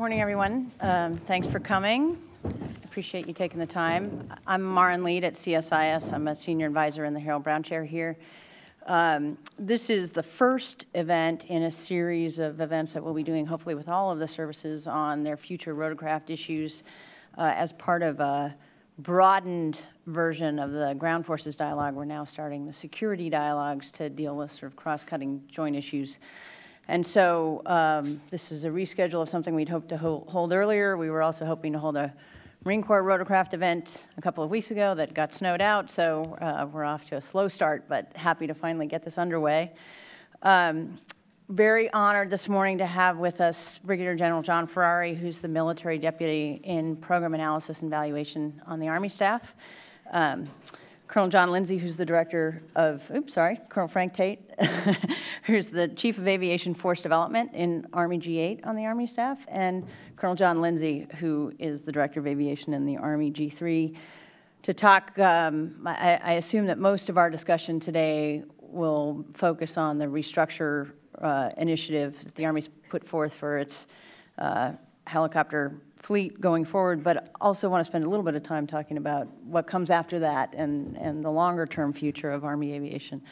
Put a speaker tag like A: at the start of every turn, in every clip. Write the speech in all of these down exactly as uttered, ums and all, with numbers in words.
A: Morning, everyone. Um, thanks for coming. Appreciate you taking the time. I'm Maren Lead at C S I S. I'm a senior advisor in the Harold Brown Chair here. Um, this is the first event in a series of events that we'll be doing, hopefully with all of the services on their future rotorcraft issues uh, as part of a broadened version of the ground forces dialogue. We're now starting the security dialogues to deal with sort of cross-cutting joint issues. And so um, this is a reschedule of something we'd hoped to ho hold earlier. We were also hoping to hold a Marine Corps rotorcraft event a couple of weeks ago that got snowed out, so uh, we're off to a slow start, but happy to finally get this underway. Um, very honored this morning to have with us Brigadier General John Ferrari, who's the military deputy in program analysis and evaluation on the Army staff. Um, Colonel John Lindsay, who's the director of, oops, sorry, Colonel Frank Tate, who's the chief of aviation force development in Army G eight on the Army staff, and Colonel John Lindsay, who is the director of aviation in the Army G three, to talk. Um, I, I assume that most of our discussion today will focus on the restructure uh, initiative that the Army's put forth for its uh, helicopter fleet going forward, but also want to spend a little bit of time talking about what comes after that and, and the longer-term future of Army aviation.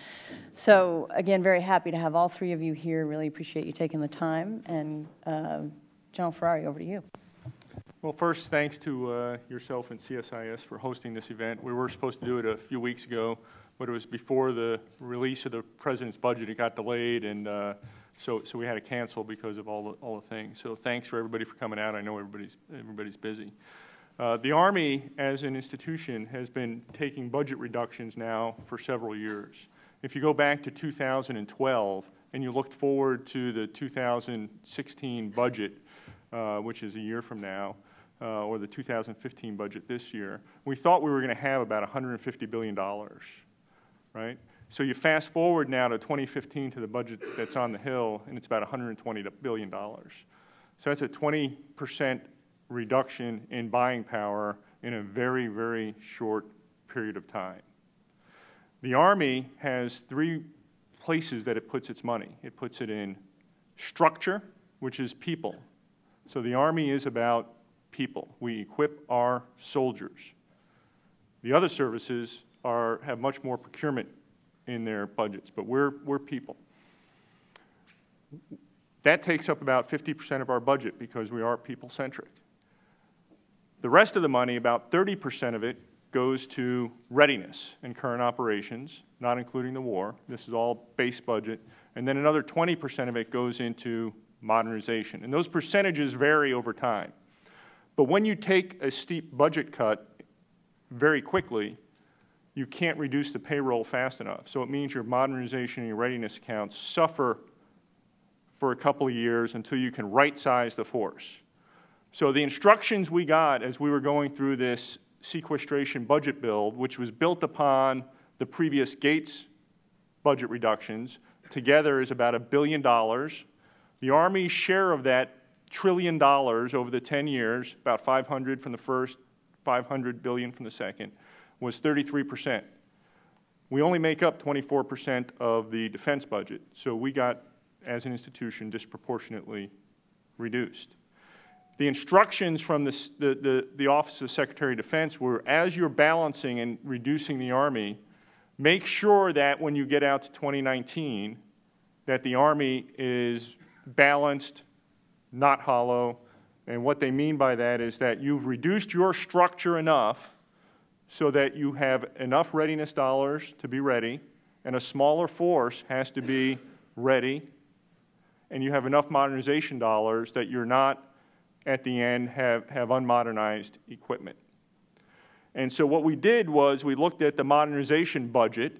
A: So, again, very happy to have all three of you here. Really appreciate you taking the time. And uh, General Ferrari, over to you.
B: Well, first, thanks to uh, yourself and C S I S for hosting this event. We were supposed to do it a few weeks ago, but it was before the release of the President's budget. It got delayed, and uh, So, so we had to cancel because of all the, all the things. So thanks for everybody for coming out. I know everybody's, everybody's busy. Uh, the Army, as an institution, has been taking budget reductions now for several years. If you go back to two thousand twelve and you looked forward to the two thousand sixteen budget, uh, which is a year from now, uh, or the two thousand fifteen budget this year, we thought we were going to have about one hundred fifty billion dollars, right? So you fast forward now to twenty fifteen to the budget that's on the Hill, and it's about one hundred twenty billion dollars. So that's a twenty percent reduction in buying power in a very, very short period of time. The Army has three places that it puts its money. It puts it in structure, which is people. So the Army is about people. We equip our soldiers. The other services are, have much more procurement in their budgets, but we're, we're people. That takes up about fifty percent of our budget because we are people-centric. The rest of the money, about thirty percent of it, goes to readiness and current operations, not including the war. This is all base budget. And then another twenty percent of it goes into modernization. And those percentages vary over time. But when you take a steep budget cut very quickly, you can't reduce the payroll fast enough. So it means your modernization and your readiness accounts suffer for a couple of years until you can right-size the force. So the instructions we got as we were going through this sequestration budget build, which was built upon the previous Gates budget reductions, together is about a billion dollars. The Army's share of that trillion dollars over the ten years, about five hundred from the first, five hundred billion from the second, was thirty-three percent. We only make up twenty-four percent of the defense budget, so we got, as an institution, disproportionately reduced. The instructions from the, the, the, the Office of Secretary of Defense were, as you're balancing and reducing the Army, make sure that when you get out to twenty nineteen, that the Army is balanced, not hollow, and what they mean by that is that you've reduced your structure enough so that you have enough readiness dollars to be ready, and a smaller force has to be ready, and you have enough modernization dollars that you're not, at the end, have, have unmodernized equipment. And so what we did was we looked at the modernization budget,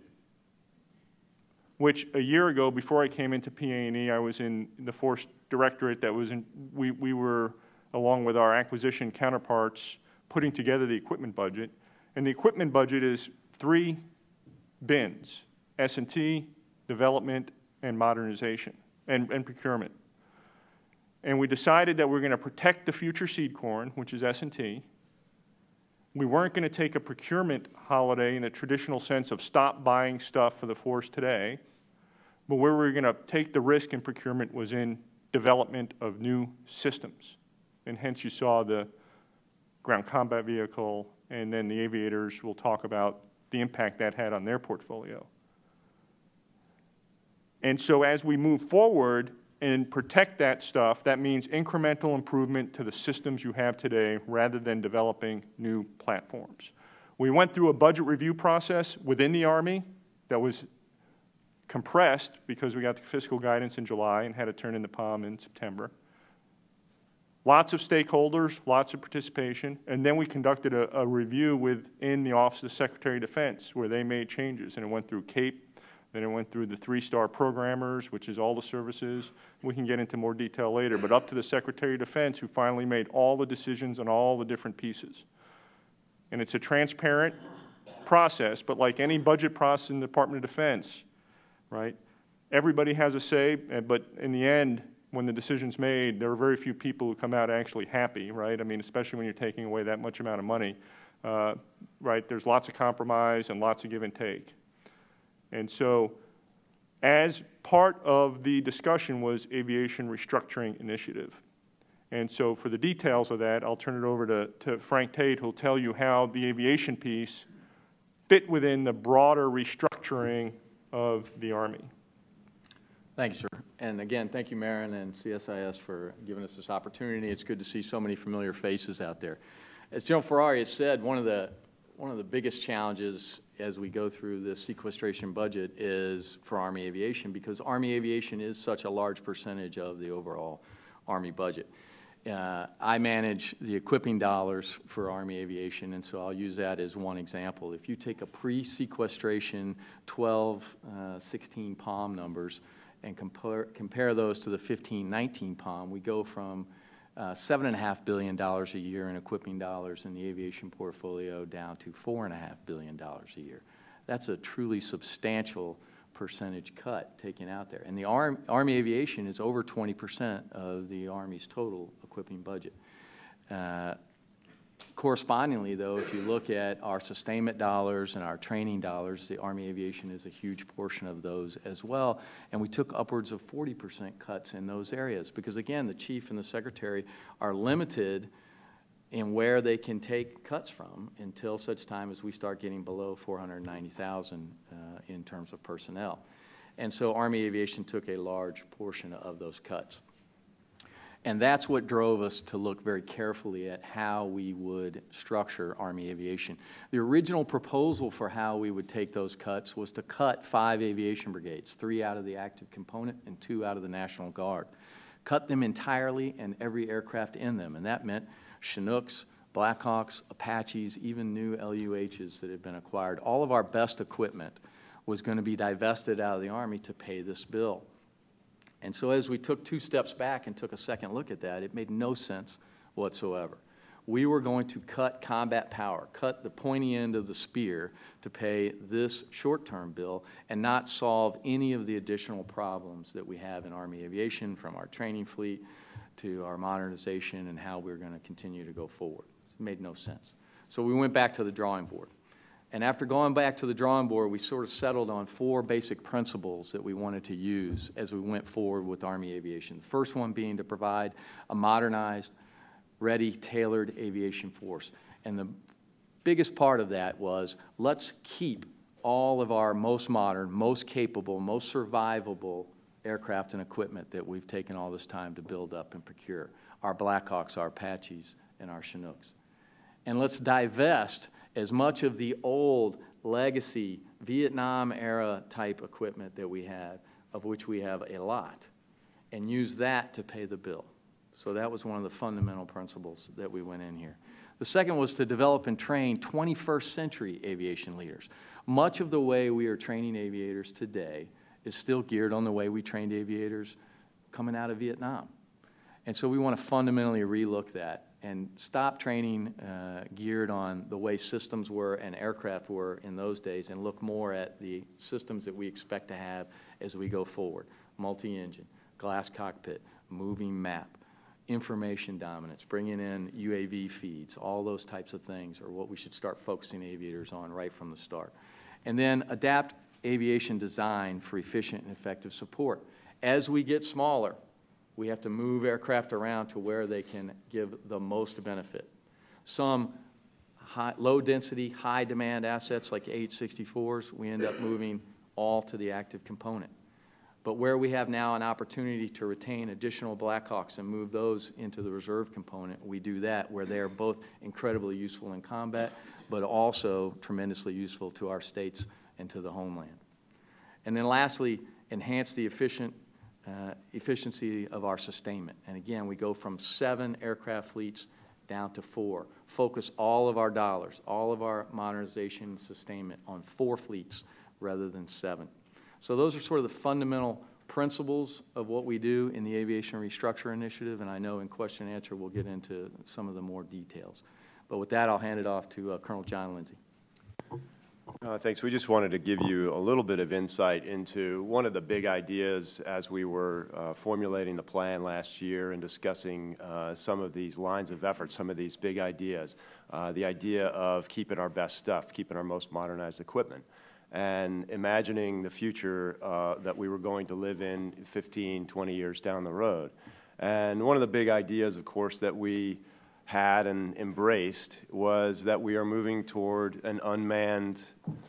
B: which a year ago, before I came into P A and E, I was in the Force Directorate that was in, we, we were, along with our acquisition counterparts, putting together the equipment budget. And the equipment budget is three bins: S and T, development, and modernization, and, and procurement. And we decided that we're going to protect the future seed corn, which is S and T. We weren't going to take a procurement holiday in the traditional sense of stop buying stuff for the force today, but where we were going to take the risk in procurement was in development of new systems and hence you saw the ground combat vehicle, and then the aviators will talk about the impact that had on their portfolio. And so as we move forward and protect that stuff, that means incremental improvement to the systems you have today rather than developing new platforms. We went through a budget review process within the Army that was compressed because we got the fiscal guidance in July and had to turn in the P O M in September. Lots of stakeholders, lots of participation, and then we conducted a, a review within the Office of the Secretary of Defense where they made changes, and it went through CAPE, then it went through the three-star programmers, which is all the services. We can get into more detail later, but up to the Secretary of Defense who finally made all the decisions on all the different pieces. And it's a transparent process, but like any budget process in the Department of Defense, right, everybody has a say, but in the end, when the decision's made, there are very few people who come out actually happy, right? I mean, especially when you're taking away that much amount of money, uh, right? There's lots of compromise and lots of give and take. And so as part of the discussion was Aviation Restructuring Initiative. And so for the details of that, I'll turn it over to, to Frank Tate, who'll tell you how the aviation piece fit within the broader restructuring of the Army.
C: Thank you, sir. And again, thank you, Marin and C S I S for giving us this opportunity. It's good to see so many familiar faces out there. As General Ferrari has said, one of the one of the biggest challenges as we go through this sequestration budget is for Army aviation, because Army aviation is such a large percentage of the overall Army budget. Uh, I manage the equipping dollars for Army aviation, and so I'll use that as one example. If you take a pre-sequestration twelve, sixteen P O M numbers and compare, compare those to the fifteen, nineteen P O M, we go from uh, seven point five billion dollars a year in equipping dollars in the aviation portfolio down to four point five billion dollars a year. That's a truly substantial percentage cut taken out there. And the Arm, Army aviation is over twenty percent of the Army's total equipping budget. Uh, correspondingly, though, if you look at our sustainment dollars and our training dollars, the Army aviation is a huge portion of those as well. And we took upwards of forty percent cuts in those areas because, again, the Chief and the Secretary are limited in where they can take cuts from until such time as we start getting below four hundred ninety thousand uh, in terms of personnel. And so Army aviation took a large portion of those cuts. And that's what drove us to look very carefully at how we would structure Army aviation. The original proposal for how we would take those cuts was to cut five aviation brigades, three out of the active component and two out of the National Guard. Cut them entirely and every aircraft in them, and that meant Chinooks, Blackhawks, Apaches, even new L U Hs that had been acquired. All of our best equipment was going to be divested out of the Army to pay this bill. And so as we took two steps back and took a second look at that, it made no sense whatsoever. We were going to cut combat power, cut the pointy end of the spear to pay this short-term bill and not solve any of the additional problems that we have in Army aviation, from our training fleet to our modernization and how we're going to continue to go forward. It made no sense. So we went back to the drawing board. And after going back to the drawing board, we sort of settled on four basic principles that we wanted to use as we went forward with Army aviation. The first one being to provide a modernized, ready, tailored aviation force. And the biggest part of that was, let's keep all of our most modern, most capable, most survivable aircraft and equipment that we've taken all this time to build up and procure, our Blackhawks, our Apaches, and our Chinooks. And let's divest as much of the old legacy Vietnam-era type equipment that we had, of which we have a lot, and use that to pay the bill. So that was one of the fundamental principles that we went in here. The second was to develop and train twenty-first century aviation leaders. Much of the way we are training aviators today is still geared on the way we trained aviators coming out of Vietnam. And so we want to fundamentally relook that and stop training uh, geared on the way systems were and aircraft were in those days and look more at the systems that we expect to have as we go forward. Multi-engine, glass cockpit, moving map, information dominance, bringing in U A V feeds, all those types of things are what we should start focusing aviators on right from the start. And then adapt aviation design for efficient and effective support. As we get smaller, We have to move aircraft around to where they can give the most benefit. Some high, low-density, high-demand assets like H sixty-fours, we end up moving all to the active component. But where we have now an opportunity to retain additional Blackhawks and move those into the reserve component, we do that, where they are both incredibly useful in combat, but also tremendously useful to our states and to the homeland. And then lastly, enhance the efficient, uh, efficiency of our sustainment. And again, we go from seven aircraft fleets down to four. Focus all of our dollars, all of our modernization and sustainment on four fleets rather than seven. So those are sort of the fundamental principles of what we do in the Aviation Restructure Initiative, and I know in question and answer we'll get into some of the more details. But with that, I'll hand it off to uh, Colonel John Lindsay.
D: Uh, thanks. We just wanted to give you a little bit of insight into one of the big ideas as we were uh, formulating the plan last year and discussing uh, some of these lines of effort, some of these big ideas. Uh, the idea of keeping our best stuff, keeping our most modernized equipment, and imagining the future uh, that we were going to live in fifteen, twenty years down the road. And one of the big ideas, of course, that we had and embraced was that we are moving toward an unmanned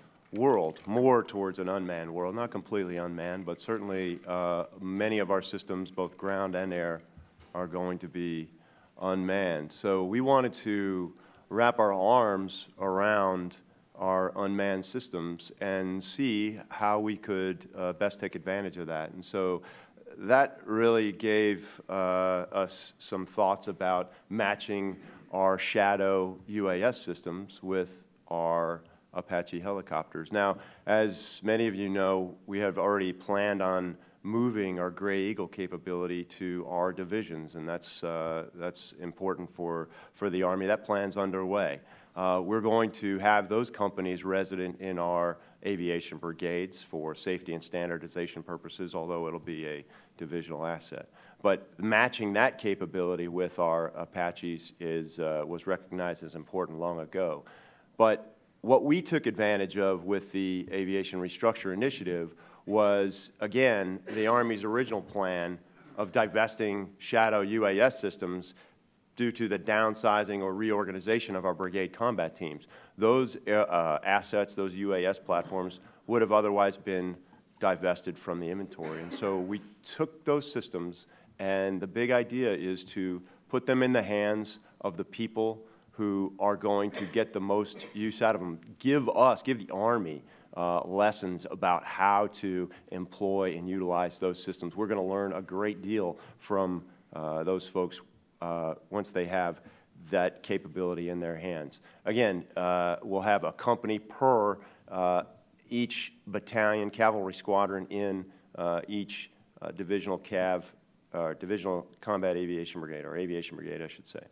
D: world, more towards an unmanned world, not completely unmanned, but certainly uh, many of our systems, both ground and air, are going to be unmanned. So we wanted to wrap our arms around our unmanned systems and see how we could uh, best take advantage of that. And so that really gave uh, us some thoughts about matching our Shadow U A S systems with our Apache helicopters. Now, as many of you know, we have already planned on moving our Gray Eagle capability to our divisions, and that's, uh, that's important for, for the Army. That plan's underway. Uh, we're going to have those companies resident in our aviation brigades for safety and standardization purposes, although it'll be a divisional asset. But matching that capability with our Apaches is, uh, was recognized as important long ago. But what we took advantage of with the Aviation Restructure Initiative was, again, the Army's original plan of divesting Shadow U A S systems due to the downsizing or reorganization of our brigade combat teams. Those uh, assets, those U A S platforms, would have otherwise been divested from the inventory. And so we took those systems, and the big idea is to put them in the hands of the people who are going to get the most use out of them. Give us, give the Army uh, lessons about how to employ and utilize those systems. We're going to learn a great deal from uh, those folks Uh, once they have that capability in their hands. Again, uh, we'll have a company per uh, each battalion cavalry squadron in uh, each uh, divisional cav, uh, divisional combat aviation brigade, or aviation brigade, I should say.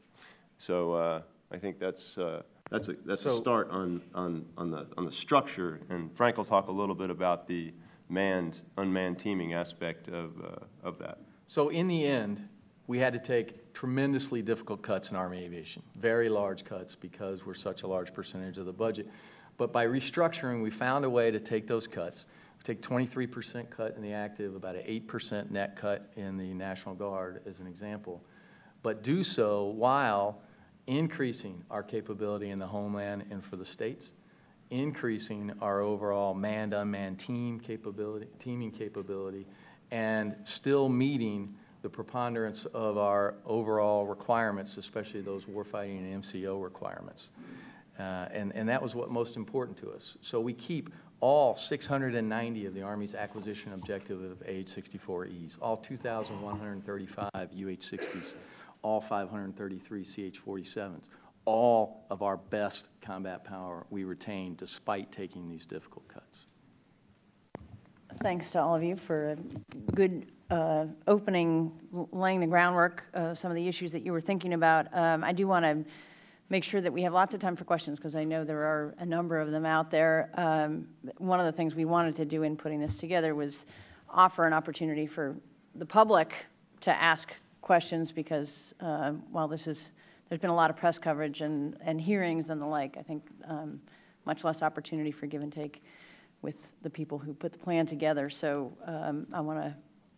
D: So uh, I think that's uh, that's a that's
C: So,
D: a start on on on the on the structure. And Frank will talk a little bit about the manned unmanned teaming aspect of uh, of that.
C: So in the end, we had to take tremendously difficult cuts in Army aviation, very large cuts because we're such a large percentage of the budget. But by restructuring, we found a way to take those cuts. We take twenty-three percent cut in the active, about an eight percent net cut in the National Guard as an example, but do so while increasing our capability in the homeland and for the states, increasing our overall manned-unmanned team capability, teaming capability, and still meeting the preponderance of our overall requirements, especially those warfighting and M C O requirements. Uh, and, and that was what most important to us. So we keep all six hundred ninety of the Army's acquisition objective of A H sixty-four Es, all two thousand one hundred thirty-five U H sixties, all five hundred thirty-three C H forty-sevens, all of our best combat power we retain despite taking these difficult cuts.
A: Thanks to all of you for a good uh, opening, laying the groundwork, uh, some of the issues that you were thinking about. Um, I do want to make sure that we have lots of time for questions because I know there are a number of them out there. Um, one of the things we wanted to do in putting this together was offer an opportunity for the public to ask questions because uh, while this is, there's been a lot of press coverage and, and hearings and the like, I think um, much less opportunity for give and take with the people who put the plan together. So um, I want to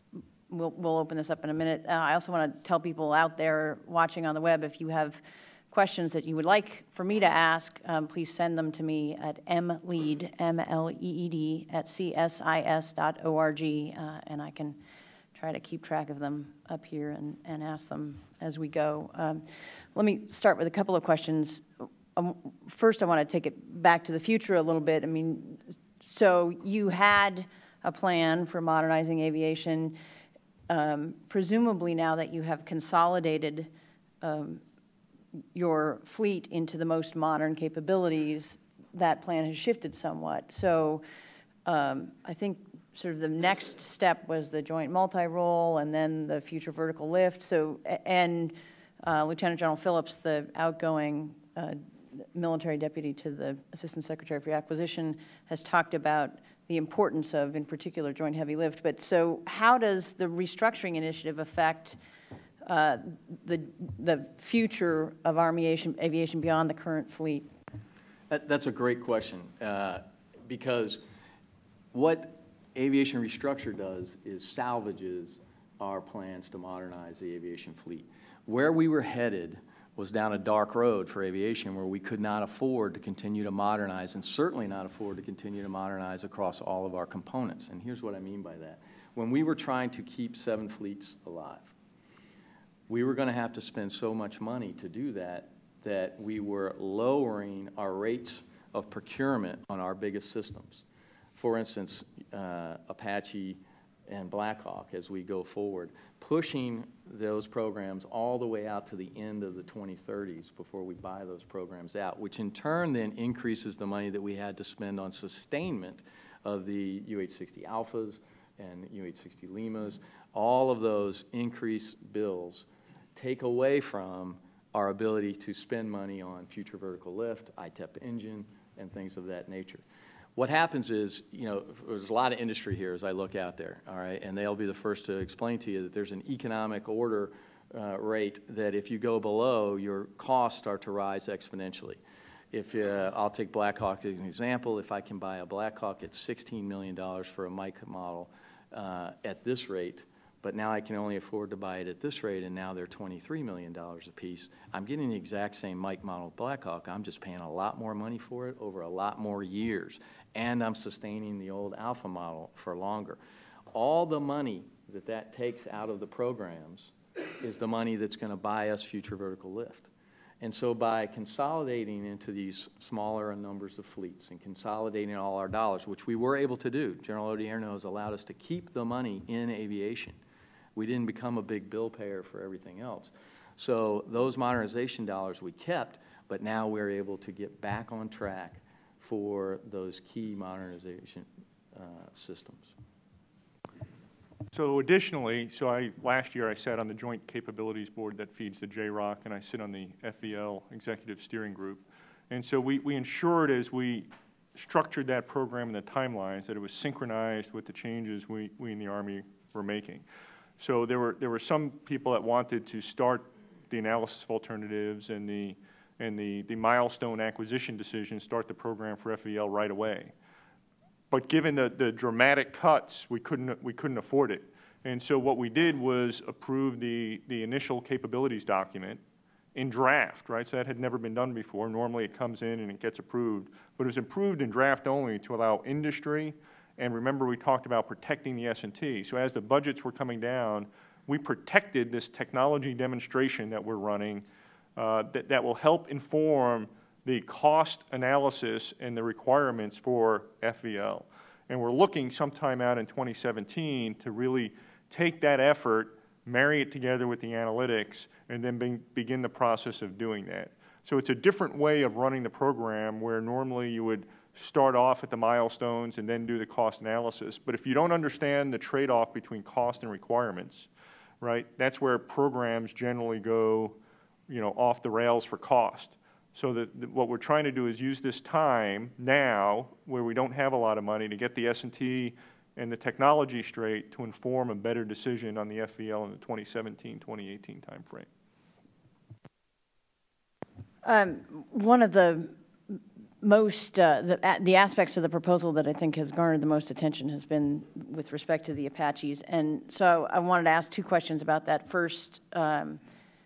A: we'll, we'll open this up in a minute. Uh, I also want to tell people out there watching on the web, if you have questions that you would like for me to ask, um, please send them to me at mleed, M L E E D, at c s i s dot org, uh, and I can try to keep track of them up here and, and ask them as we go. Um, let me start with a couple of questions. Um, first, I want to take it back to the future a little bit. I mean, so you had a plan for modernizing aviation. Um, presumably now that you have consolidated um, your fleet into the most modern capabilities, that plan has shifted somewhat. So um, I think sort of the next step was the joint multi-role and then the future vertical lift. So, and uh, Lieutenant General Phillips, the outgoing uh, military deputy to the Assistant Secretary for Acquisition, has talked about the importance of, in particular, joint heavy lift. But so how does the restructuring initiative affect uh, the, the future of Army aviation, aviation beyond the current fleet?
C: That, that's a great question, uh, because what aviation restructure does is salvages our plans to modernize the aviation fleet. Where we were headed was down a dark road for aviation where we could not afford to continue to modernize, and certainly not afford to continue to modernize across all of our components. And here's what I mean by that. When we were trying to keep seven fleets alive, we were going to have to spend so much money to do that that we were lowering our rates of procurement on our biggest systems. For instance, uh, Apache and Black Hawk, as we go forward, pushing those programs all the way out to the end of the twenty thirties before we buy those programs out, which in turn then increases the money that we had to spend on sustainment of the U H sixty Alphas and U H sixty Limas. All of those increased bills take away from our ability to spend money on future vertical lift, I T E P engine, and things of that nature. What happens is, you know, there's a lot of industry here as I look out there, all right, and they'll be the first to explain to you that there's an economic order uh, rate that if you go below, your costs start to rise exponentially. If uh, I'll take Black Hawk as an example, if I can buy a Black Hawk at sixteen million dollars for a Mike model uh, at this rate, but now I can only afford to buy it at this rate, and now they're twenty-three million dollars a piece. I'm getting the exact same Mike model Black Hawk. I'm just paying a lot more money for it over a lot more years, and I'm sustaining the old Alpha model for longer. All the money that that takes out of the programs is the money that's going to buy us future vertical lift. And so by consolidating into these smaller numbers of fleets and consolidating all our dollars, which we were able to do, General Odierno has allowed us to keep the money in aviation. We didn't become a big bill payer for everything else. So those modernization dollars we kept, but now we're able to get back on track for those key modernization uh, systems.
B: So additionally, so I, last year I sat on the Joint Capabilities Board that feeds the J ROC, and I sit on the F V L Executive Steering Group. And so we, we ensured as we structured that program and the timelines that it was synchronized with the changes we, we in the Army were making. So there were, there were some people that wanted to start the analysis of alternatives and the, and the, the milestone acquisition decision, start the program for F V L right away. But given the, the dramatic cuts, we couldn't, we couldn't afford it. And so what we did was approve the, the initial capabilities document in draft, right? So that had never been done before. Normally it comes in and it gets approved. But it was approved in draft only to allow industry, and remember we talked about protecting the S and T. So as the budgets were coming down, we protected this technology demonstration that we're running uh, that, that will help inform the cost analysis and the requirements for F V L. And we're looking sometime out in twenty seventeen to really take that effort, marry it together with the analytics, and then be, begin the process of doing that. So it's a different way of running the program where normally you would start off at the milestones and then do the cost analysis. But if you don't understand the trade-off between cost and requirements, right, that's where programs generally go, you know, off the rails for cost. So that, that what we're trying to do is use this time now, where we don't have a lot of money, to get the S and T and the technology straight to inform a better decision on the F V L in the twenty seventeen, twenty eighteen timeframe.
A: Um, one of the most, uh, the, a- the aspects of the proposal that I think has garnered the most attention has been with respect to the Apaches. And so I wanted to ask two questions about that. First, um,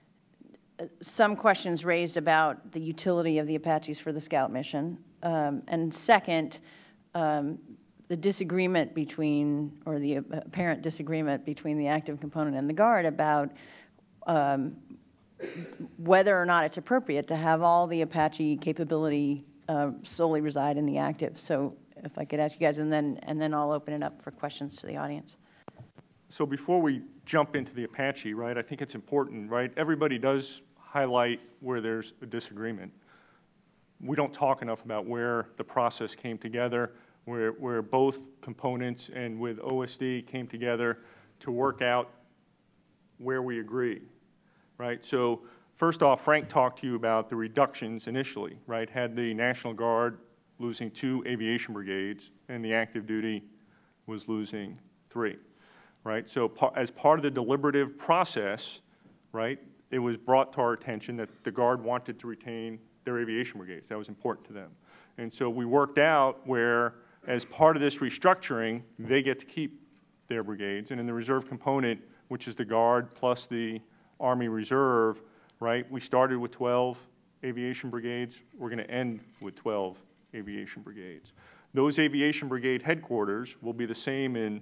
A: some questions raised about the utility of the Apaches for the Scout mission. Um, and second, um, the disagreement between, or the apparent disagreement between the active component and the Guard about um, whether or not it's appropriate to have all the Apache capability uh, solely reside in the active. So if I could ask you guys, and then, and then I'll open it up for questions to the audience.
B: So before we jump into the Apache, right, I think it's important, right? Everybody does highlight where there's a disagreement. We don't talk enough about where the process came together, where, where both components and with O S D came together to work out where we agree, right? So first off, Frank talked to you about the reductions initially, right? Had the National Guard losing two aviation brigades and the active duty was losing three, right? So pa- as part of the deliberative process, right, it was brought to our attention that the Guard wanted to retain their aviation brigades. That was important to them. And so we worked out where, as part of this restructuring, they get to keep their brigades. And in the reserve component, which is the Guard plus the Army Reserve, right, we started with twelve aviation brigades. We're going to end with twelve aviation brigades. Those aviation brigade headquarters will be the same in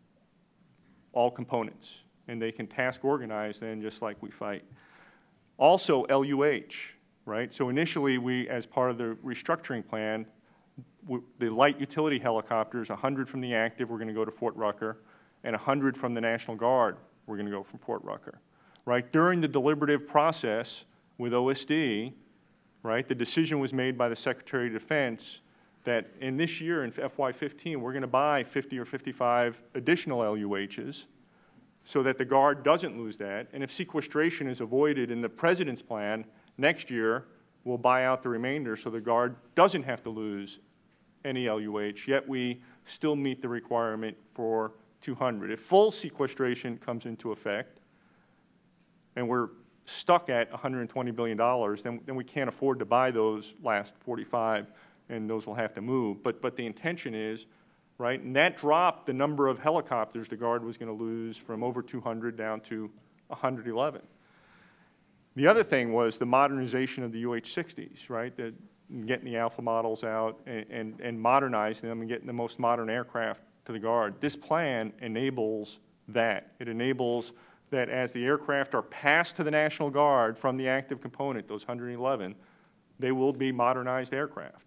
B: all components, and they can task organize then just like we fight. Also, L U H, right? So initially, we, as part of the restructuring plan, w the light utility helicopters, one hundred from the active, we're going to go to Fort Rucker, and one hundred from the National Guard, we're going to go from Fort Rucker, right? During the deliberative process with O S D, right, the decision was made by the Secretary of Defense that in this year, in F Y fifteen, we're going to buy fifty or fifty-five additional L U Hs so that the Guard doesn't lose that. And if sequestration is avoided in the President's plan, next year we'll buy out the remainder so the Guard doesn't have to lose any L U H, yet we still meet the requirement for two hundred. If full sequestration comes into effect and we're stuck at one hundred twenty billion dollars, then, then we can't afford to buy those last forty-five, and those will have to move. But, but the intention is, right, and that dropped the number of helicopters the Guard was going to lose from over two hundred down to one hundred eleven. The other thing was the modernization of the U H sixties, right, the, getting the alpha models out and, and, and modernizing them and getting the most modern aircraft to the Guard. This plan enables that. It enables that as the aircraft are passed to the National Guard from the active component, those one hundred eleven, they will be modernized aircraft.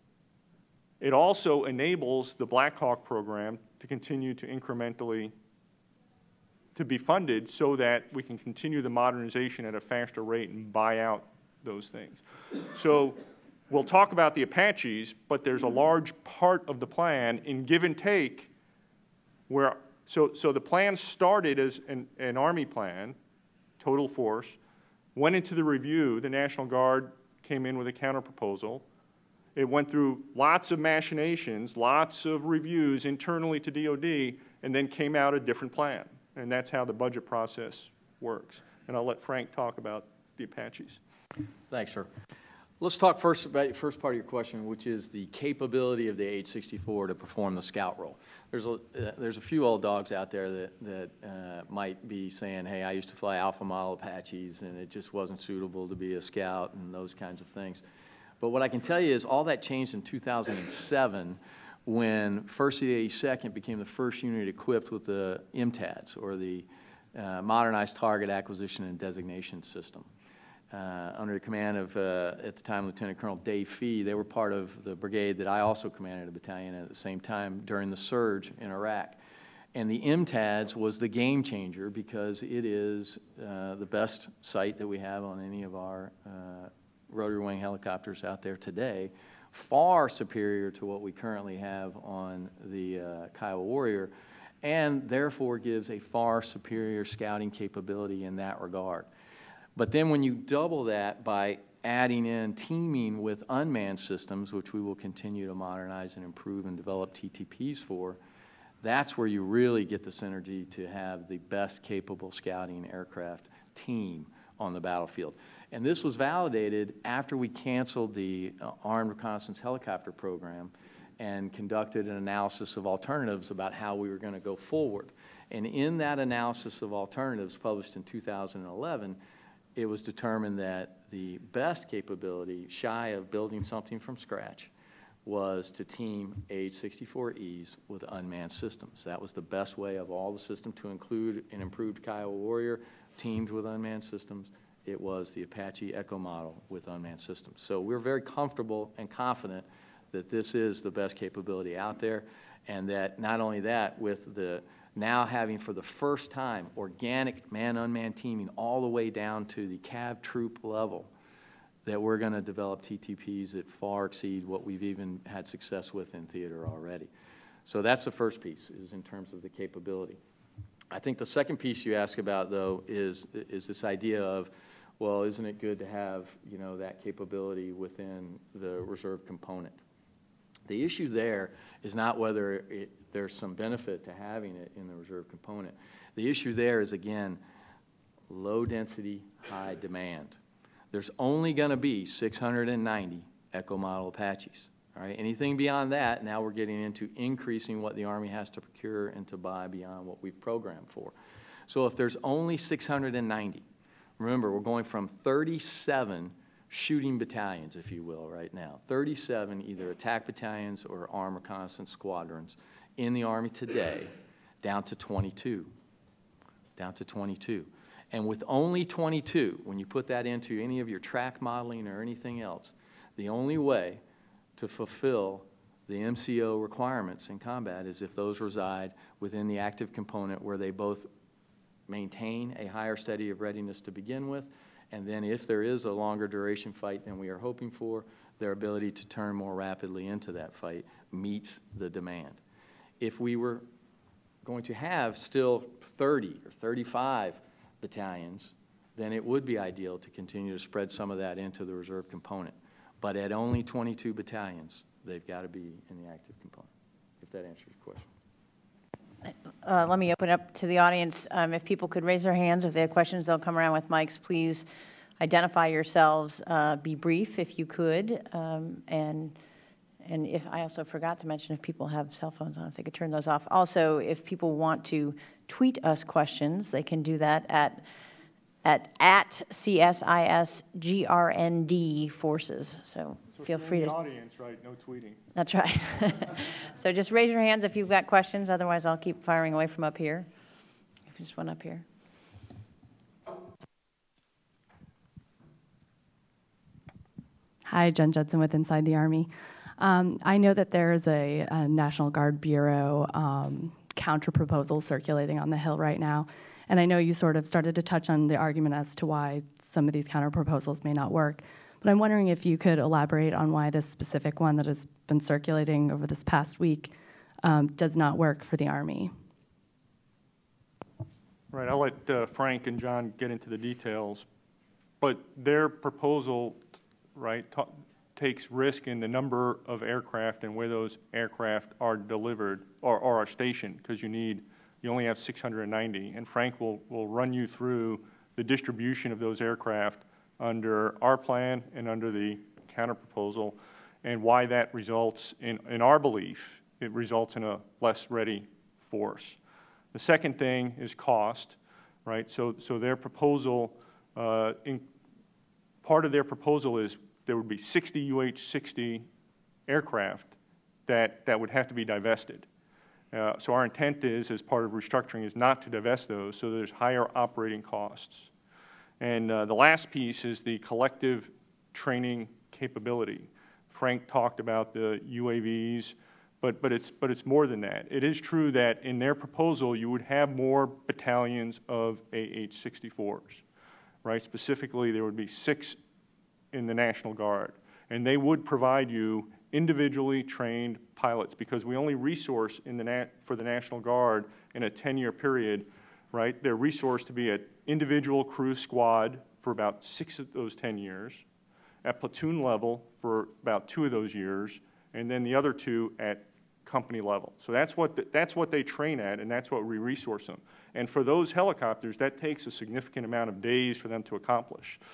B: It also enables the Black Hawk program to continue to incrementally to be funded so that we can continue the modernization at a faster rate and buy out those things. So we'll talk about the Apaches, but there's a large part of the plan in give and take where, so, so the plan started as an, an Army plan, total force, went into the review, the National Guard came in with a counterproposal. It went through lots of machinations, lots of reviews internally to D O D, and then came out a different plan. And that's how the budget process works. And I'll let Frank talk about the Apaches.
C: Thanks, sir. Let's talk first about the first part of your question, which is the capability of the H sixty-four to perform the scout role. There's a, uh, there's a few old dogs out there that, that uh, might be saying, hey, I used to fly Alpha model Apaches, and it just wasn't suitable to be a scout and those kinds of things. But what I can tell you is all that changed in two thousand seven when first eighty-second became the first unit equipped with the M TADS, or the uh, Modernized Target Acquisition and Designation System. Uh, under the command of, uh, at the time, Lieutenant Colonel Dave Fee. They were part of the brigade that I also commanded a battalion at the same time during the surge in Iraq. And the M TADS was the game changer because it is uh, the best sight that we have on any of our uh, rotary wing helicopters out there today, far superior to what we currently have on the uh, Kiowa Warrior, and therefore gives a far superior scouting capability in that regard. But then when you double that by adding in teaming with unmanned systems, which we will continue to modernize and improve and develop T T Ps for, that's where you really get the synergy to have the best capable scouting aircraft team on the battlefield. And this was validated after we canceled the uh, Armed Reconnaissance Helicopter Program and conducted an analysis of alternatives about how we were going to go forward. And in that analysis of alternatives published in two thousand eleven, it was determined that the best capability, shy of building something from scratch, was to team A H sixty-four Es with unmanned systems. That was the best way of all the system to include an improved Kiowa Warrior teamed with unmanned systems. It was the Apache Echo model with unmanned systems. So we're very comfortable and confident that this is the best capability out there, and that not only that, with the now having for the first time organic man-unmanned teaming all the way down to the C A V troop level, that we're going to develop T T Ps that far exceed what we've even had success with in theater already. So that's the first piece, is in terms of the capability. I think the second piece you ask about, though, is, is this idea of, well, isn't it good to have, you know, that capability within the reserve component? The issue there is not whether it, there's some benefit to having it in the reserve component. The issue there is, again, low density, high demand. There's only going to be six hundred ninety Echo model Apaches. All right? Anything beyond that, now we're getting into increasing what the Army has to procure and to buy beyond what we've programmed for. So if there's only six hundred ninety, remember, we're going from thirty-seven shooting battalions, if you will, right now. thirty-seven either attack battalions or armed reconnaissance squadrons in the Army today, down to twenty-two. Down to twenty-two. And with only twenty-two, when you put that into any of your track modeling or anything else, the only way to fulfill the M C O requirements in combat is if those reside within the active component, where they both maintain a higher steady of readiness to begin with, and then if there is a longer duration fight than we are hoping for, their ability to turn more rapidly into that fight meets the demand. If we were going to have still thirty or thirty-five battalions, then it would be ideal to continue to spread some of that into the reserve component. But at only twenty-two battalions, they've got to be in the active component, if that answers your question.
A: Uh, let me open up to the audience. Um, if people could raise their hands if they have questions, they'll come around with mics. Please identify yourselves. Uh, be brief if you could. Um, and and if I also forgot to mention, if people have cell phones on, if they could turn those off. Also, if people want to tweet us questions, they can do that at at at C S I S G R N D Forces. So,
B: So
A: feel
B: if you're
A: free
B: in
A: to.
B: the audience, right? No tweeting.
A: That's right. So just raise your hands if you've got questions. Otherwise, I'll keep firing away from up here. If you just one up here.
E: Hi, Jen Judson with Inside the Army. Um, I know that there is a, a National Guard Bureau um, counter-proposal circulating on the Hill right now, and I know you sort of started to touch on the argument as to why some of these counter-proposals may not work, but I'm wondering if you could elaborate on why this specific one that has been circulating over this past week um, does not work for the Army.
B: Right, I'll let uh, Frank and John get into the details, but their proposal, right, ta takes risk in the number of aircraft and where those aircraft are delivered or, or are stationed, because you need, you only have six hundred ninety, and Frank will, will run you through the distribution of those aircraft under our plan and under the counterproposal, and why that results in, in our belief, it results in a less ready force. The second thing is cost, right? So, so their proposal, uh, in, part of their proposal is there would be sixty U H sixty aircraft that, that would have to be divested. Uh, so our intent is, as part of restructuring, is not to divest those, so there's higher operating costs. And uh, the last piece is the collective training capability. Frank talked about the U A Vs, but, but, it's, but it's more than that. It is true that in their proposal, you would have more battalions of A H sixty-fours, right? Specifically, there would be six in the National Guard, and they would provide you individually trained pilots, because we only resource in the nat for the National Guard in a ten-year period, right? They're resourced to be an individual crew squad for about six of those ten years, at platoon level for about two of those years, and then the other two at company level. So that's what the, that's what they train at, and that's what we resource them. And for those helicopters, that takes a significant amount of days for them to accomplish.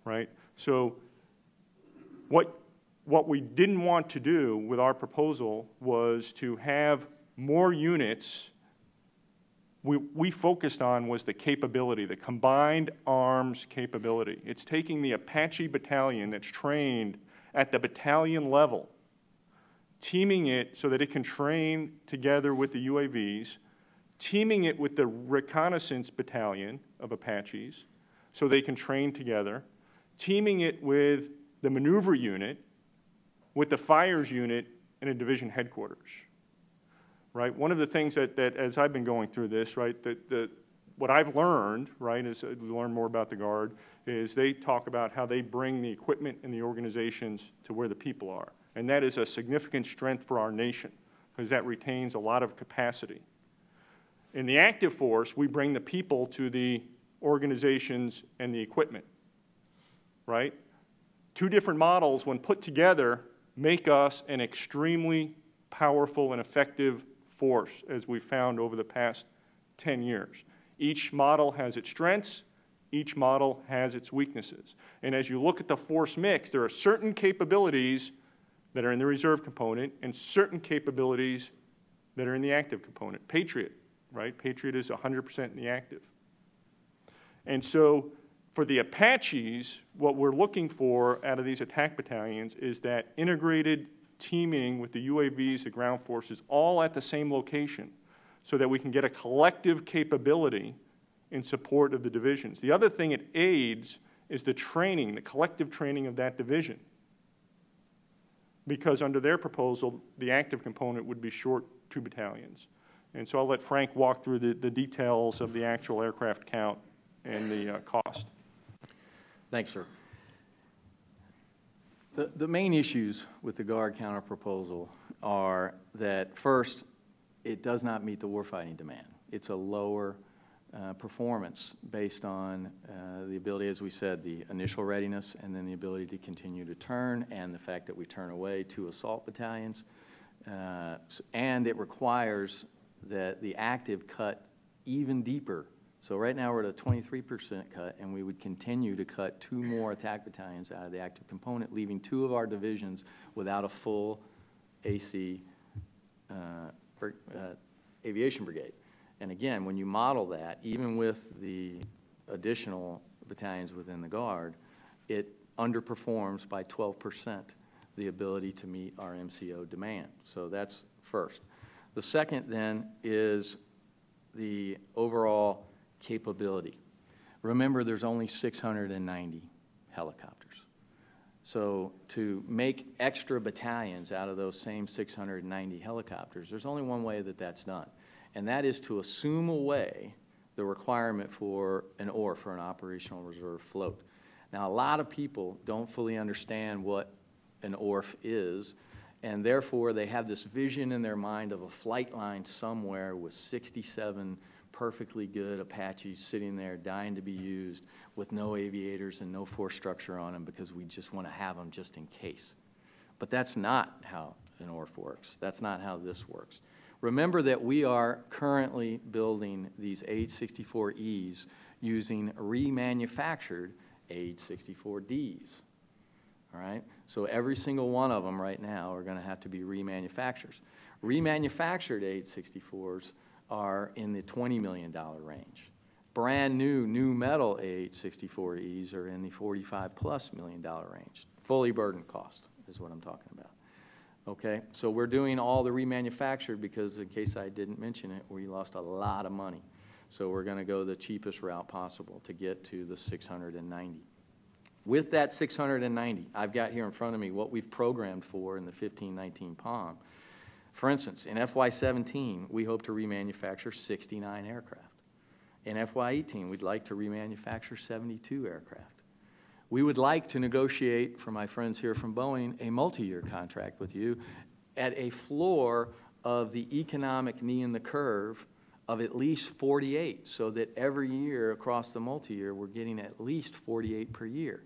B: right? So what, what we didn't want to do with our proposal was to have more units. We, we focused on was the capability, the combined arms capability. It's taking the Apache battalion that's trained at the battalion level, teaming it so that it can train together with the U A Vs, teaming it with the reconnaissance battalion of Apaches so they can train together, teaming it with the maneuver unit, with the fires unit in a division headquarters, right? One of the things that, that as I've been going through this, right, that, that what I've learned, right, as I learn more about the Guard, is they talk about how they bring the equipment and the organizations to where the people are. And that is a significant strength for our nation because that retains a lot of capacity. In the active force, we bring the people to the organizations and the equipment, right? Two different models, when put together, make us an extremely powerful and effective force, as we've found over the past ten years. Each model has its strengths, each model has its weaknesses. And as you look at the force mix, there are certain capabilities that are in the reserve component and certain capabilities that are in the active component. Patriot, right? Patriot is one hundred percent in the active. And so for the Apaches, what we're looking for out of these attack battalions is that integrated teaming with the U A Vs, the ground forces, all at the same location so that we can get a collective capability in support of the divisions. The other thing it aids is the training, the collective training of that division. Because under their proposal, the active component would be short two battalions. And so I'll let Frank walk through the, the details of the actual aircraft count and the uh, cost.
C: Thanks, sir. The, the main issues with the Guard counter proposal are that, first, it does not meet the warfighting demand. It's a lower uh, performance based on uh, the ability, as we said, the initial readiness and then the ability to continue to turn and the fact that we turn away two assault battalions. Uh, and it requires that the active cut even deeper. So right now we're at a twenty-three percent cut, and we would continue to cut two more attack battalions out of the active component, leaving two of our divisions without a full A C uh, or, uh, aviation brigade. And again, when you model that, even with the additional battalions within the Guard, it underperforms by twelve percent the ability to meet our M C O demand. So that's first. The second then is the overall capability. Remember, there's only six hundred ninety helicopters. So to make extra battalions out of those same six hundred ninety helicopters, there's only one way that that's done, and that is to assume away the requirement for an O R F, for an operational reserve float. Now, a lot of people don't fully understand what an O R F is, and therefore they have this vision in their mind of a flight line somewhere with sixty-seven perfectly good Apaches sitting there dying to be used with no aviators and no force structure on them because we just want to have them just in case. But that's not how an O R F works. That's not how this works. Remember that we are currently building these A H sixty-four E's using remanufactured A H sixty-four D's. All right? So every single one of them right now are going to have to be remanufactured. Remanufactured A H sixty-fours are in the twenty million dollar range. Brand new, new metal A H sixty-four E's are in the forty-five plus million dollar range. Fully burdened cost is what I'm talking about. Okay, so we're doing all the remanufactured because, in case I didn't mention it, we lost a lot of money. So we're going to go the cheapest route possible to get to the six hundred ninety. With that six hundred ninety, I've got here in front of me what we've programmed for in the fifteen nineteen P O M. For instance, in F Y seventeen, we hope to remanufacture sixty-nine aircraft. In F Y eighteen, we'd like to remanufacture seventy-two aircraft. We would like to negotiate, for my friends here from Boeing, a multi-year contract with you at a floor of the economic knee in the curve of at least forty-eight, so that every year across the multi-year, we're getting at least forty-eight per year.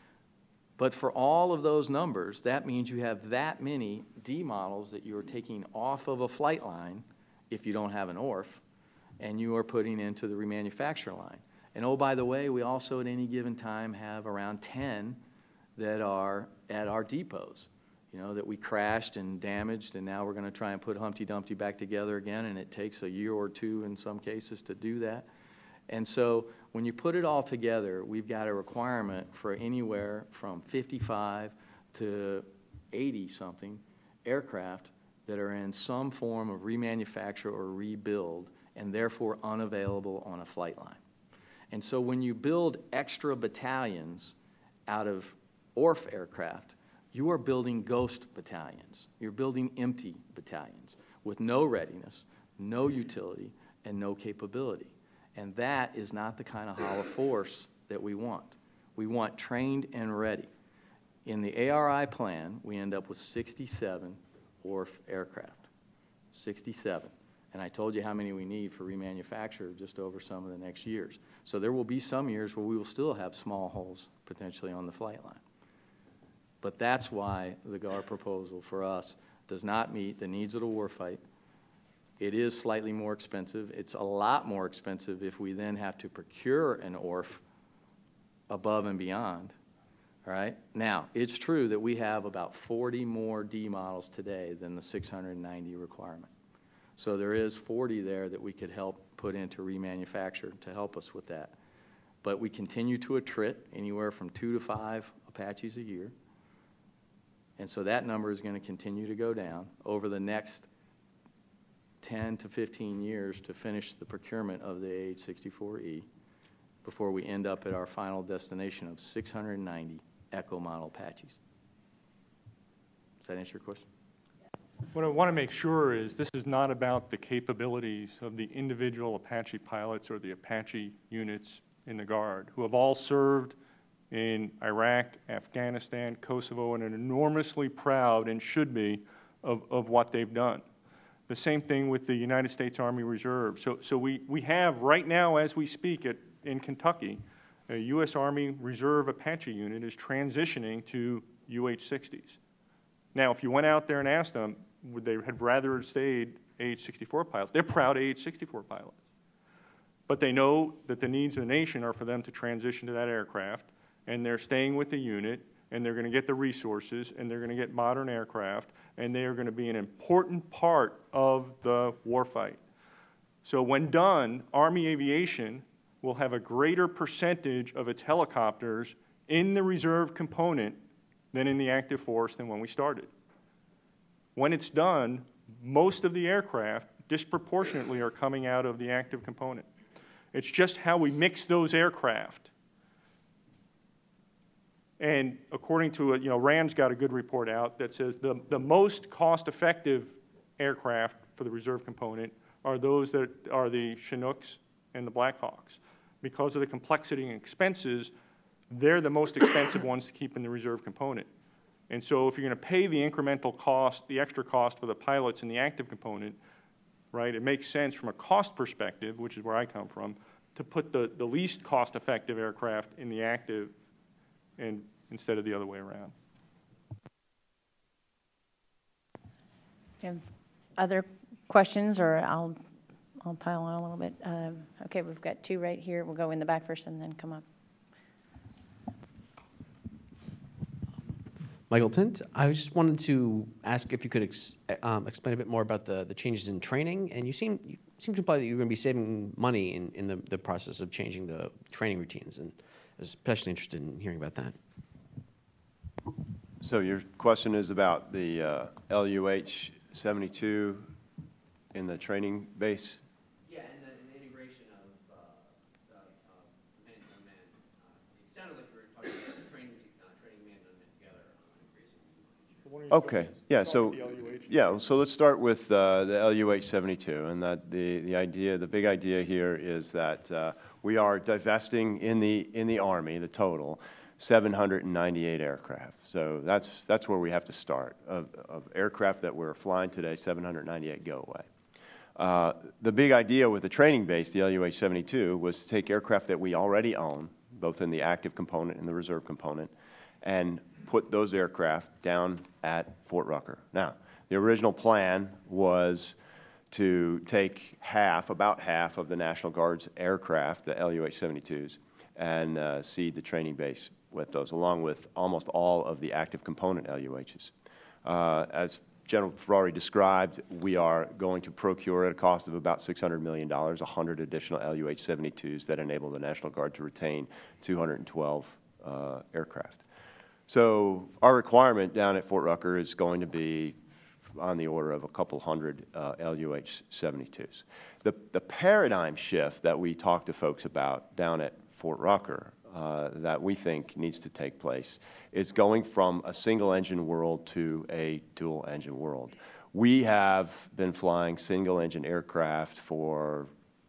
C: But for all of those numbers, that means you have that many D models that you are taking off of a flight line if you don't have an O R F, and you are putting into the remanufacture line. And oh, by the way, we also at any given time have around ten that are at our depots, you know, that we crashed and damaged, and now we're going to try and put Humpty Dumpty back together again, and it takes a year or two in some cases to do that. And so when you put it all together, we've got a requirement for anywhere from fifty-five to eighty-something aircraft that are in some form of remanufacture or rebuild and therefore unavailable on a flight line. And so when you build extra battalions out of O R F aircraft, you are building ghost battalions. You're building empty battalions with no readiness, no utility, and no capability. And that is not the kind of hollow force that we want. We want trained and ready. In the A R I plan, we end up with sixty-seven O R F aircraft, sixty-seven. And I told you how many we need for remanufacture just over some of the next years. So there will be some years where we will still have small holes potentially on the flight line. But that's why the G A R proposal for us does not meet the needs of the warfight. It is slightly more expensive. It's a lot more expensive if we then have to procure an O R F above and beyond. All right? Now, it's true that we have about forty more D models today than the six hundred ninety requirement. So there is forty there that we could help put into remanufacture to help us with that. But we continue to attrit anywhere from two to five Apaches a year. And so that number is going to continue to go down over the next ten to fifteen years to finish the procurement of the A H sixty-four E before we end up at our final destination of six hundred ninety Echo model Apaches. Does that answer your question?
B: What I want to make sure is this is not about the capabilities of the individual Apache pilots or the Apache units in the Guard, who have all served in Iraq, Afghanistan, Kosovo, and are enormously proud and should be of, of what they've done. The same thing with the United States Army Reserve. So, so we, we have right now, as we speak at, in Kentucky, a U S Army Reserve Apache unit is transitioning to U H sixties. Now, if you went out there and asked them, would they have rather stayed A H sixty-four pilots? They're proud A H sixty-four pilots. But they know that the needs of the nation are for them to transition to that aircraft, and they're staying with the unit, and they're going to get the resources, and they're going to get modern aircraft, and they are going to be an important part of the warfight. So when done, Army Aviation will have a greater percentage of its helicopters in the reserve component than in the active force than when we started. When it's done, most of the aircraft disproportionately are coming out of the active component. It's just how we mix those aircraft. And according to, a, you know, RAND's got a good report out that says the, the most cost-effective aircraft for the reserve component are those that are the Chinooks and the Blackhawks. Because of the complexity and expenses, they're the most expensive ones to keep in the reserve component. And so if you're going to pay the incremental cost, the extra cost for the pilots in the active component, right, it makes sense from a cost perspective, which is where I come from, to put the, the least cost-effective aircraft in the active and instead of the other way around.
A: You have other questions, or I'll, I'll pile on a little bit. Um, okay, we've got two right here. We'll go in the back first and then come up.
F: Michael Tint, I just wanted to ask if you could ex um, explain a bit more about the, the changes in training. And you seem, you seem to imply that you're going to be saving money in, in the, the process of changing the training routines. And I was especially interested in hearing about that.
D: So your question is about the uh, L U H seventy-two in the training base?
F: Yeah, and the, and the integration of uh, the uh, men to men. Uh, it sounded like you were talking about training, uh, training men and men together on increasing.
D: Okay, yeah, so, yeah, so let's start with uh, the L U H seventy-two, and that the, the idea, the big idea here is that uh, we are divesting in the, in the Army, the total, seven hundred ninety-eight aircraft. So that's, that's where we have to start. Of, of aircraft that we're flying today, seven hundred ninety-eight go away. Uh, the big idea with the training base, the L U H seventy-two, was to take aircraft that we already own, both in the active component and the reserve component, and put those aircraft down at Fort Rucker. Now, the original plan was to take half, about half of the National Guard's aircraft, the L U H seventy-twos, and uh, seed the training base with those, along with almost all of the active component L U Hs. Uh, as General Ferrari described, we are going to procure at a cost of about six hundred million dollars, one hundred additional L U H seventy-twos that enable the National Guard to retain two hundred twelve uh, aircraft. So our requirement down at Fort Rucker is going to be on the order of a couple hundred uh, L U H seventy-twos. The, the paradigm shift that we talk to folks about down at Fort Rucker uh, that we think needs to take place is going from a single-engine world to a dual-engine world. We have been flying single-engine aircraft for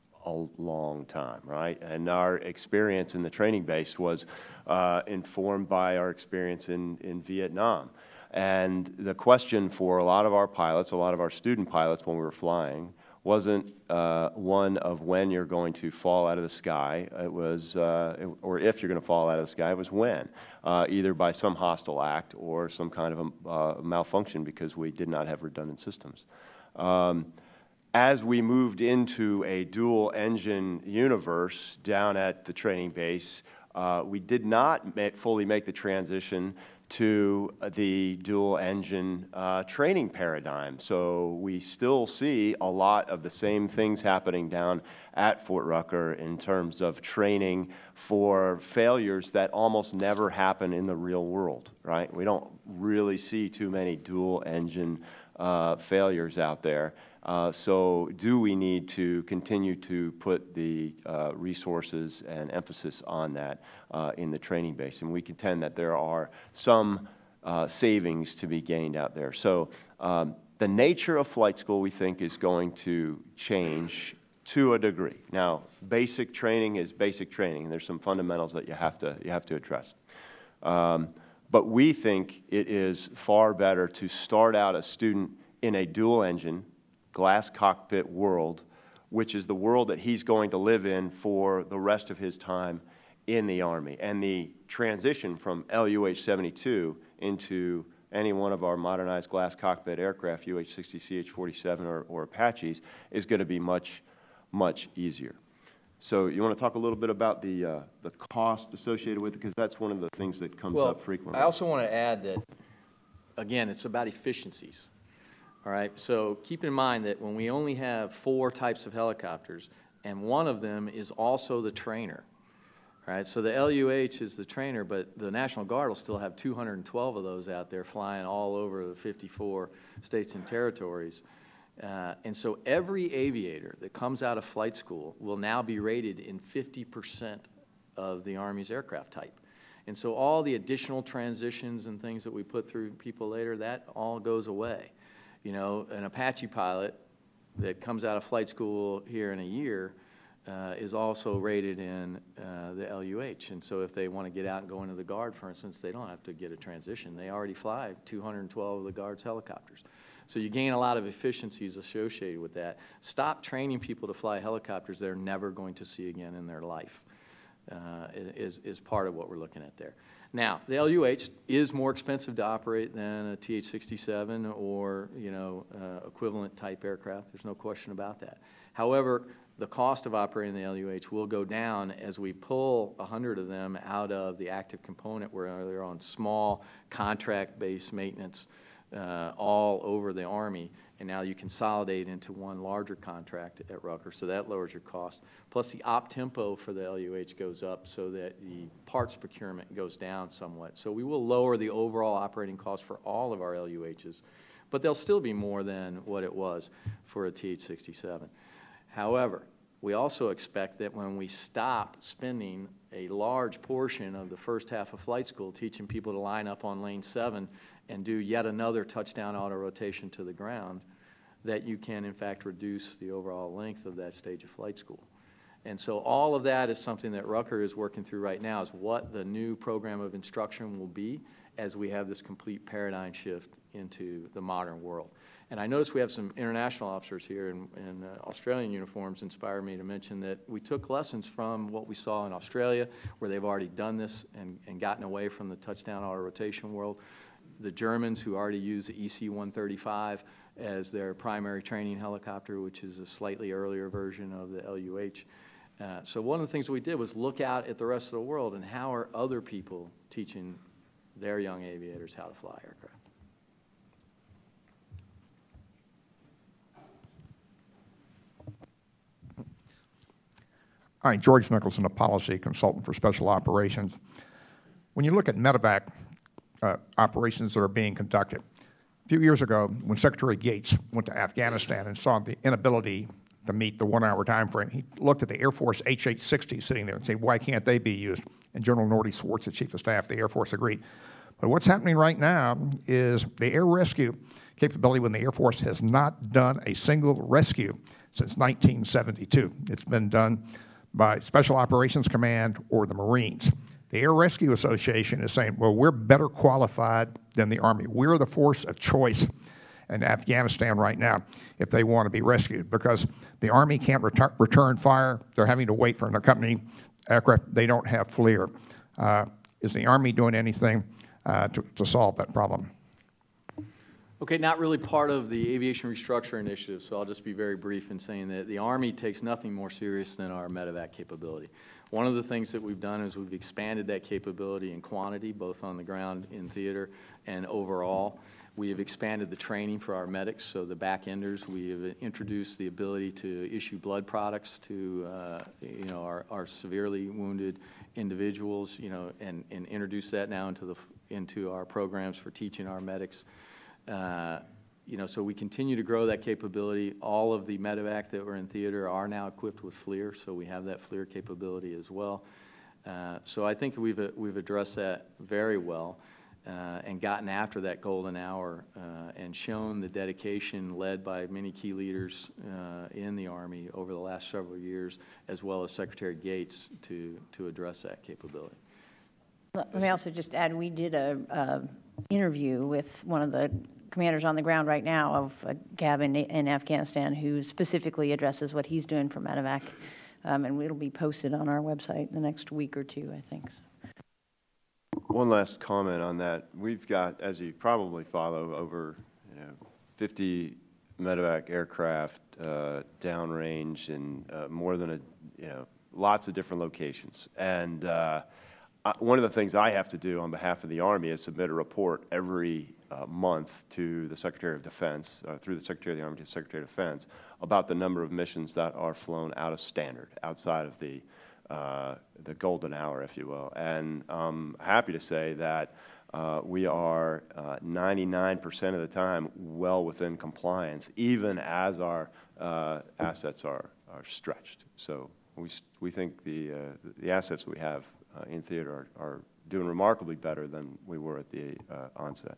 D: a long time, right? And our experience in the training base was uh, informed by our experience in, in Vietnam. And the question for a lot of our pilots, a lot of our student pilots when we were flying, wasn't uh, one of when you're going to fall out of the sky. It was, uh, or if you're going to fall out of the sky, it was when, uh, either by some hostile act or some kind of a uh, malfunction because we did not have redundant systems. Um, as we moved into a dual engine universe down at the training base, uh, we did not ma- fully make the transition to the dual engine uh, training paradigm. So we still see a lot of the same things happening down at Fort Rucker in terms of training for failures that almost never happen in the real world, right? We don't really see too many dual engine uh, failures out there. Uh, so do we need to continue to put the uh, resources and emphasis on that uh, in the training base? And we contend that there are some uh, savings to be gained out there. So um, the nature of flight school, we think, is going to change to a degree. Now, basic training is basic training, and there's some fundamentals that you have to, you have to address. Um, but we think it is far better to start out a student in a dual engine glass cockpit world, which is the world that he's going to live in for the rest of his time in the Army. And the transition from L U H seventy-two into any one of our modernized glass cockpit aircraft, U H sixty, C H forty-seven, or, or Apaches, is going to be much, much easier. So you want to talk a little bit about the, uh, the cost associated with it, because that's one of the things that comes
C: Well,
D: up frequently.
C: I also want to add that, again, it's about efficiencies. All right, so keep in mind that when we only have four types of helicopters, and one of them is also the trainer, all right? So the L U H is the trainer, but the National Guard will still have two hundred twelve of those out there flying all over the fifty-four states and territories. Uh, and so every aviator that comes out of flight school will now be rated in fifty percent of the Army's aircraft type. And so all the additional transitions and things that we put through people later, that all goes away. You know, an Apache pilot that comes out of flight school here in a year uh, is also rated in uh, the L U H. And so if they want to get out and go into the Guard, for instance, they don't have to get a transition. They already fly two hundred twelve of the Guard's helicopters. So you gain a lot of efficiencies associated with that. Stop training people to fly helicopters they're never going to see again in their life uh, is, is part of what we're looking at there. Now, the L U H is more expensive to operate than a T H sixty-seven or, you know, uh, equivalent type aircraft. There's no question about that. However, the cost of operating the L U H will go down as we pull one hundred of them out of the active component where they're on small contract-based maintenance uh, all over the Army, and now you consolidate into one larger contract at Rucker, so that lowers your cost. Plus the op tempo for the L U H goes up so that the parts procurement goes down somewhat. So we will lower the overall operating cost for all of our L U Hs, but they'll still be more than what it was for a T H sixty-seven. However, we also expect that when we stop spending a large portion of the first half of flight school teaching people to line up on lane seven and do yet another touchdown auto rotation to the ground, that you can in fact reduce the overall length of that stage of flight school. And so all of that is something that Rucker is working through right now, is what the new program of instruction will be as we have this complete paradigm shift into the modern world. And I notice we have some international officers here in, in uh, Australian uniforms. Inspired me to mention that we took lessons from what we saw in Australia, where they've already done this and, and gotten away from the touchdown auto rotation world. the Germans, who already use the E C one thirty-five as their primary training helicopter, which is a slightly earlier version of the L U H. Uh, so one of the things we did was look out at the rest of the world and how are other people teaching their young aviators how to fly aircraft.
G: All right, George Nicholson, a policy consultant for special operations. When you look at medevac uh, operations that are being conducted, a few years ago, when Secretary Gates went to Afghanistan and saw the inability to meet the one-hour time frame, he looked at the Air Force H H sixty sitting there and said, why can't they be used? And General Nordy Swartz, the Chief of Staff of the Air Force, agreed. But what's happening right now is the air rescue capability when the Air Force has not done a single rescue since nineteen seventy-two. It's been done by Special Operations Command or the Marines. The Air Rescue Association is saying, well, we're better qualified than the Army. We're the force of choice in Afghanistan right now if they want to be rescued, because the Army can't retur return fire. They're having to wait for an accompanying aircraft. They don't have FLIR. Uh, is the Army doing anything uh, to, to solve that problem?
C: Okay, not really part of the Aviation Restructure Initiative, so I'll just be very brief in saying that the Army takes nothing more serious than our medevac capability. One of the things that we've done is we've expanded that capability in quantity, both on the ground, in theater, and overall. We have expanded the training for our medics, so the back-enders. We have introduced the ability to issue blood products to uh, you know, our, our severely wounded individuals, you know, and, and introduce that now into, the, into our programs for teaching our medics. Uh, you know, so we continue to grow that capability. All of the medevac that were in theater are now equipped with FLIR, so we have that FLIR capability as well. Uh, so I think we've, uh, we've addressed that very well uh, and gotten after that golden hour uh, and shown the dedication led by many key leaders uh, in the Army over the last several years, as well as Secretary Gates, to, to address that capability.
A: Let me also just add, we did a, a interview with one of the commanders on the ground right now of a G A B in, in Afghanistan who specifically addresses what he's doing for medevac, um, and it'll be posted on our website in the next week or two, I think. So.
D: One last comment on that. We've got, as you probably follow, over you know, fifty medevac aircraft uh, downrange in uh, more than a, you know, lots of different locations. And uh, I, one of the things I have to do on behalf of the Army is submit a report every uh, month to the Secretary of Defense, uh, through the Secretary of the Army to the Secretary of Defense, about the number of missions that are flown out of standard, outside of the uh, the golden hour, if you will. And I'm happy to say that uh, we are ninety-nine percent uh, of the time well within compliance, even as our uh, assets are, are stretched. So we, we think the, uh, the assets we have uh, in theater are, are doing remarkably better than we were at the uh, onset.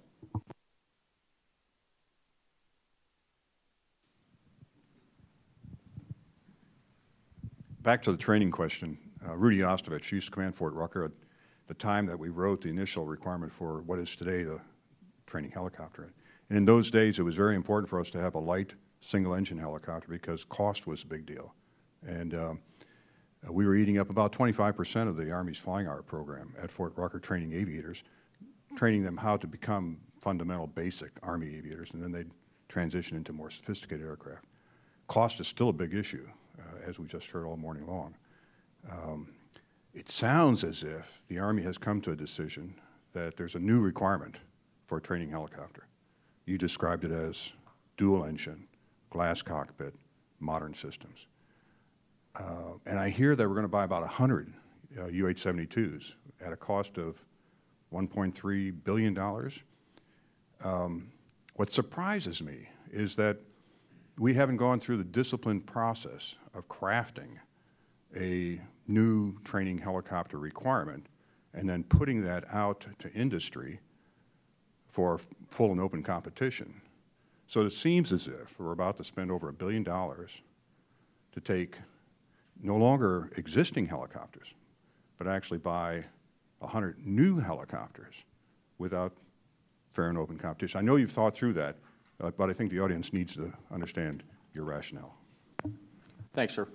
H: Back to the training question, uh, Rudy Ostovich used to command Fort Rucker at the time that we wrote the initial requirement for what is today the training helicopter. And in those days, it was very important for us to have a light single-engine helicopter because cost was a big deal. And um, we were eating up about twenty-five percent of the Army's flying hour program at Fort Rucker, training aviators, training them how to become fundamental basic Army aviators, and then they'd transition into more sophisticated aircraft. Cost is still a big issue, uh, as we just heard all morning long. Um, it sounds as if the Army has come to a decision that there's a new requirement for a training helicopter. You described it as dual engine, glass cockpit, modern systems. Uh, and I hear that we're going to buy about one hundred uh, U H seventy-twos at a cost of one point three billion dollars. Um, what surprises me is that we haven't gone through the disciplined process of crafting a new training helicopter requirement and then putting that out to industry for full and open competition. So it seems as if we're about to spend over a billion dollars to take no longer existing helicopters, but actually buy one hundred new helicopters without fair and open competition. I know you've thought through that, uh, but I think the audience needs to understand your rationale.
C: Thanks, sir.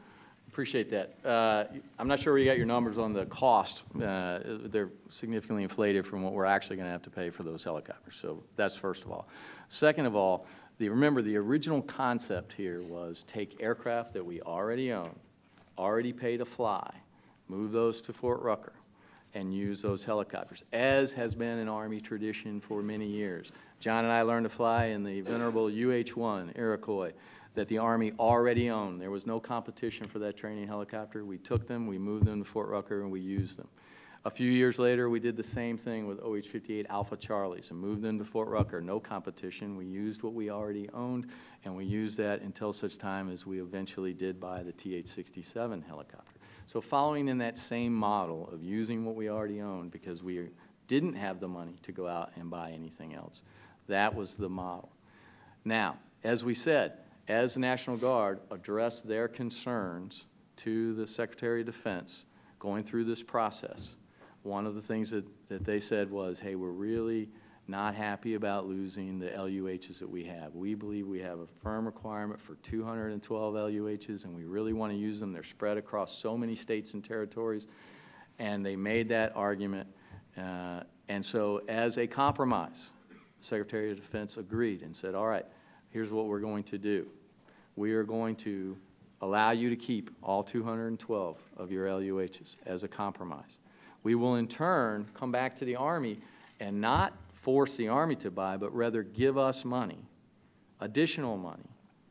C: Appreciate that. Uh, I'm not sure where you got your numbers on the cost. Uh, they're significantly inflated from what we're actually going to have to pay for those helicopters. So that's first of all. Second of all, the, remember the original concept here was take aircraft that we already own, already pay to fly, move those to Fort Rucker, and use those helicopters, as has been an Army tradition for many years. John and I learned to fly in the venerable U H one Iroquois that the Army already owned. There was no competition for that training helicopter. We took them, we moved them to Fort Rucker, and we used them. A few years later, we did the same thing with O H fifty-eight Alpha Charlies and moved them to Fort Rucker. No competition. We used what we already owned, and we used that until such time as we eventually did buy the T H sixty-seven helicopter. So following in that same model of using what we already owned because we didn't have the money to go out and buy anything else, that was the model. Now, as we said, as the National Guard addressed their concerns to the Secretary of Defense going through this process, one of the things that, that they said was, hey, we're really not happy about losing the L U Hs that we have. We believe we have a firm requirement for two hundred twelve L U Hs, and we really want to use them. They're spread across so many states and territories, and they made that argument. Uh, and so as a compromise, the Secretary of Defense agreed and said, all right, here's what we're going to do. We are going to allow you to keep all two hundred twelve of your L U Hs as a compromise. We will in turn come back to the Army and not force the Army to buy, but rather give us money, additional money,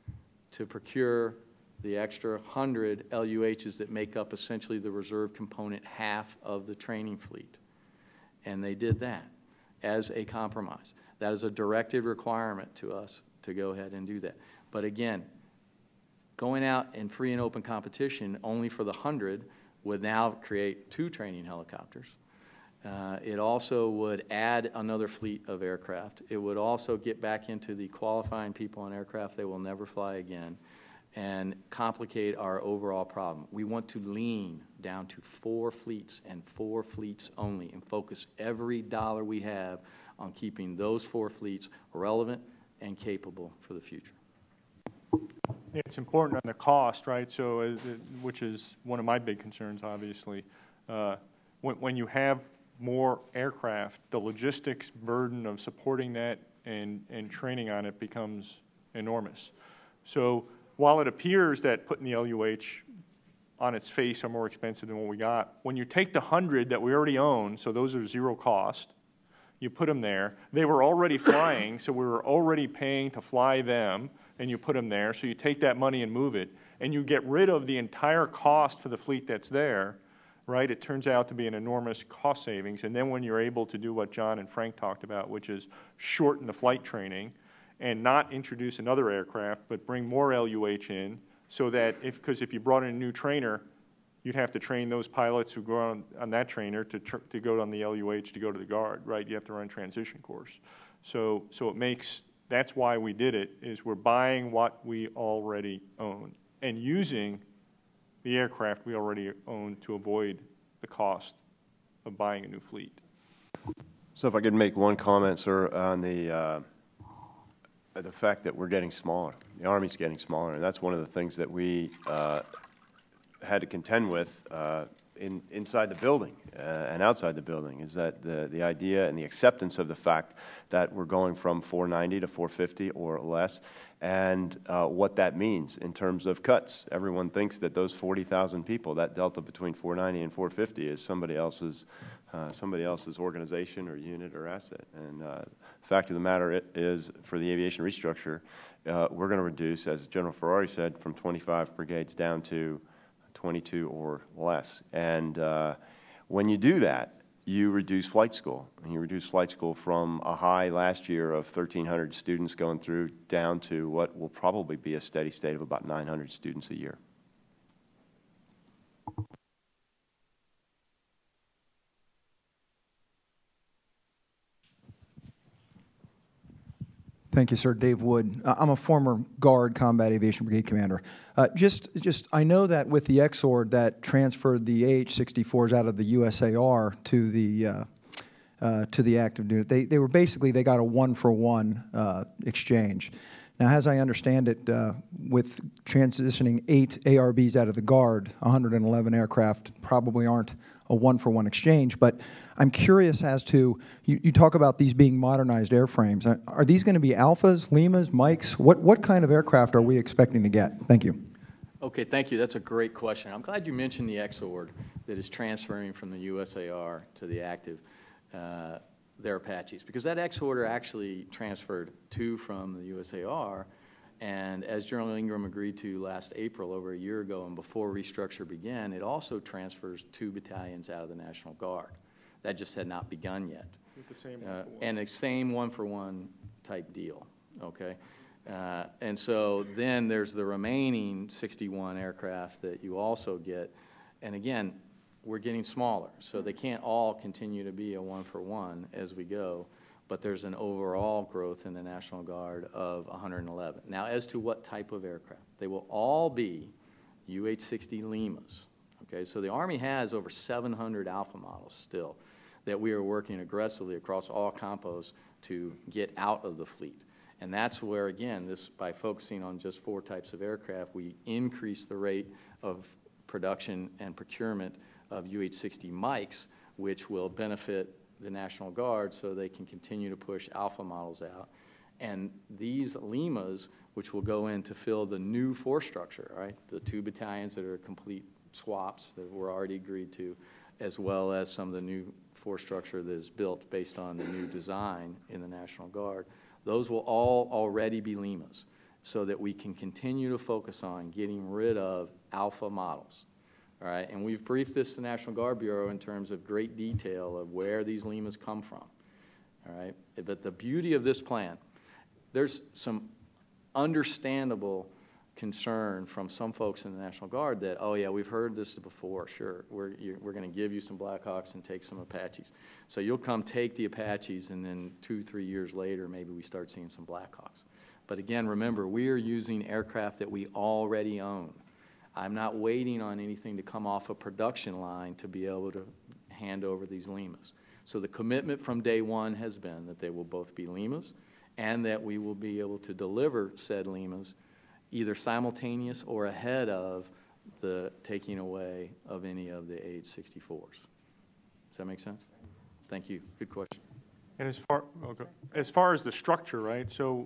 C: to procure the extra one hundred L U Hs that make up essentially the reserve component half of the training fleet. And they did that as a compromise. That is a directed requirement to us to go ahead and do that. But again, going out in free and open competition only for the one hundred would now create two training helicopters. Uh, it also would add another fleet of aircraft. It would also get back into the qualifying people on aircraft they will never fly again and complicate our overall problem. We want to lean down to four fleets and four fleets only and focus every dollar we have on keeping those four fleets relevant and capable for the future.
B: Yeah, it's important on the cost, right? So, as it, which is one of my big concerns, obviously. Uh, when, when you have more aircraft, the logistics burden of supporting that and, and training on it becomes enormous. So while it appears that putting the L U H on its face are more expensive than what we got, when you take the one hundred that we already own, so those are zero cost, you put them there. They were already flying, so we were already paying to fly them, and you put them there. So you take that money and move it, and you get rid of the entire cost for the fleet that's there, right? It turns out to be an enormous cost savings. And then when you're able to do what John and Frank talked about, which is shorten the flight training and not introduce another aircraft, but bring more L U H in, so that if, because if you brought in a new trainer, you'd have to train those pilots who go on, on that trainer to, tr to go on the L U H to go to the Guard, right? You have to run a transition course. So, so it makes, that's why we did it, is we're buying what we already own and using the aircraft we already own to avoid the cost of buying a new fleet.
D: So if I could make one comment, sir, on the, uh, the fact that we're getting smaller. The Army's getting smaller, and that's one of the things that we uh, had to contend with uh, in, inside the building uh, and outside the building, is that the, the idea and the acceptance of the fact that we're going from four ninety to four fifty or less, and uh, what that means in terms of cuts. Everyone thinks that those forty thousand people, that delta between four ninety and four fifty, is somebody else's, uh, somebody else's organization or unit or asset. And uh, the fact of the matter is, for the aviation restructure, uh, we're going to reduce, as General Ferrari said, from twenty-five brigades down to twenty-two or less. And uh, when you do that, you reduce flight school. And you reduce flight school from a high last year of thirteen hundred students going through down to what will probably be a steady state of about nine hundred students a year.
I: Thank you, sir. Dave Wood. Uh, I'm a former Guard Combat Aviation Brigade commander. Uh, just, just, I know that with the X O R D that transferred the A H sixty-fours out of the U S A R to the uh, uh, to the active unit. They they were basically they got a one for one uh, exchange. Now, as I understand it, uh, with transitioning eight A R Bs out of the Guard, one hundred eleven aircraft probably aren't a one-for-one exchange, but I'm curious as to, you, you talk about these being modernized airframes. Are, are these going to be Alphas, Limas, Mikes? What, what kind of aircraft are we expecting to get? Thank you.
C: Okay, thank you. That's a great question. I'm glad you mentioned the X-Ord that is transferring from the U S A R to the active, uh, their Apaches, because that X-Order actually transferred two from the U S A R, and as General Ingram agreed to last April, over a year ago, and before restructure began, it also transfers two battalions out of the National Guard. That just had not begun yet.
B: With the same
C: Uh,
B: one-for-one.
C: and the same one-for-one type deal, okay? Uh, and so then there's the remaining sixty-one aircraft that you also get, and again, we're getting smaller, so they can't all continue to be a one-for-one as we go, but there's an overall growth in the National Guard of one hundred eleven. Now, as to what type of aircraft, they will all be U H sixty Limas, okay? So the Army has over seven hundred Alpha models still that we are working aggressively across all compos to get out of the fleet. And that's where, again, this, by focusing on just four types of aircraft, we increase the rate of production and procurement of U H sixty Mikes, which will benefit the National Guard so they can continue to push Alpha models out. And these Limas, which will go in to fill the new force structure, right? The two battalions that are complete swaps that were already agreed to, as well as some of the new force structure that is built based on the new design in the National Guard. Those will all already be Limas so that we can continue to focus on getting rid of Alpha models. All right, and we've briefed this to the National Guard Bureau in terms of great detail of where these Limas come from. All right, but the beauty of this plan, there's some understandable concern from some folks in the National Guard that, oh yeah, we've heard this before, sure, we're, you're, we're going to give you some Blackhawks and take some Apaches. So you'll come take the Apaches, and then two, three years later, maybe we start seeing some Blackhawks. But again, remember, we are using aircraft that we already own. I'm not waiting on anything to come off a production line to be able to hand over these Limas. So the commitment from day one has been that they will both be Limas and that we will be able to deliver said Limas either simultaneous or ahead of the taking away of any of the A H sixty-fours. Does that make sense? Thank you. Good question.
B: And as far, okay. as far as the structure, right, so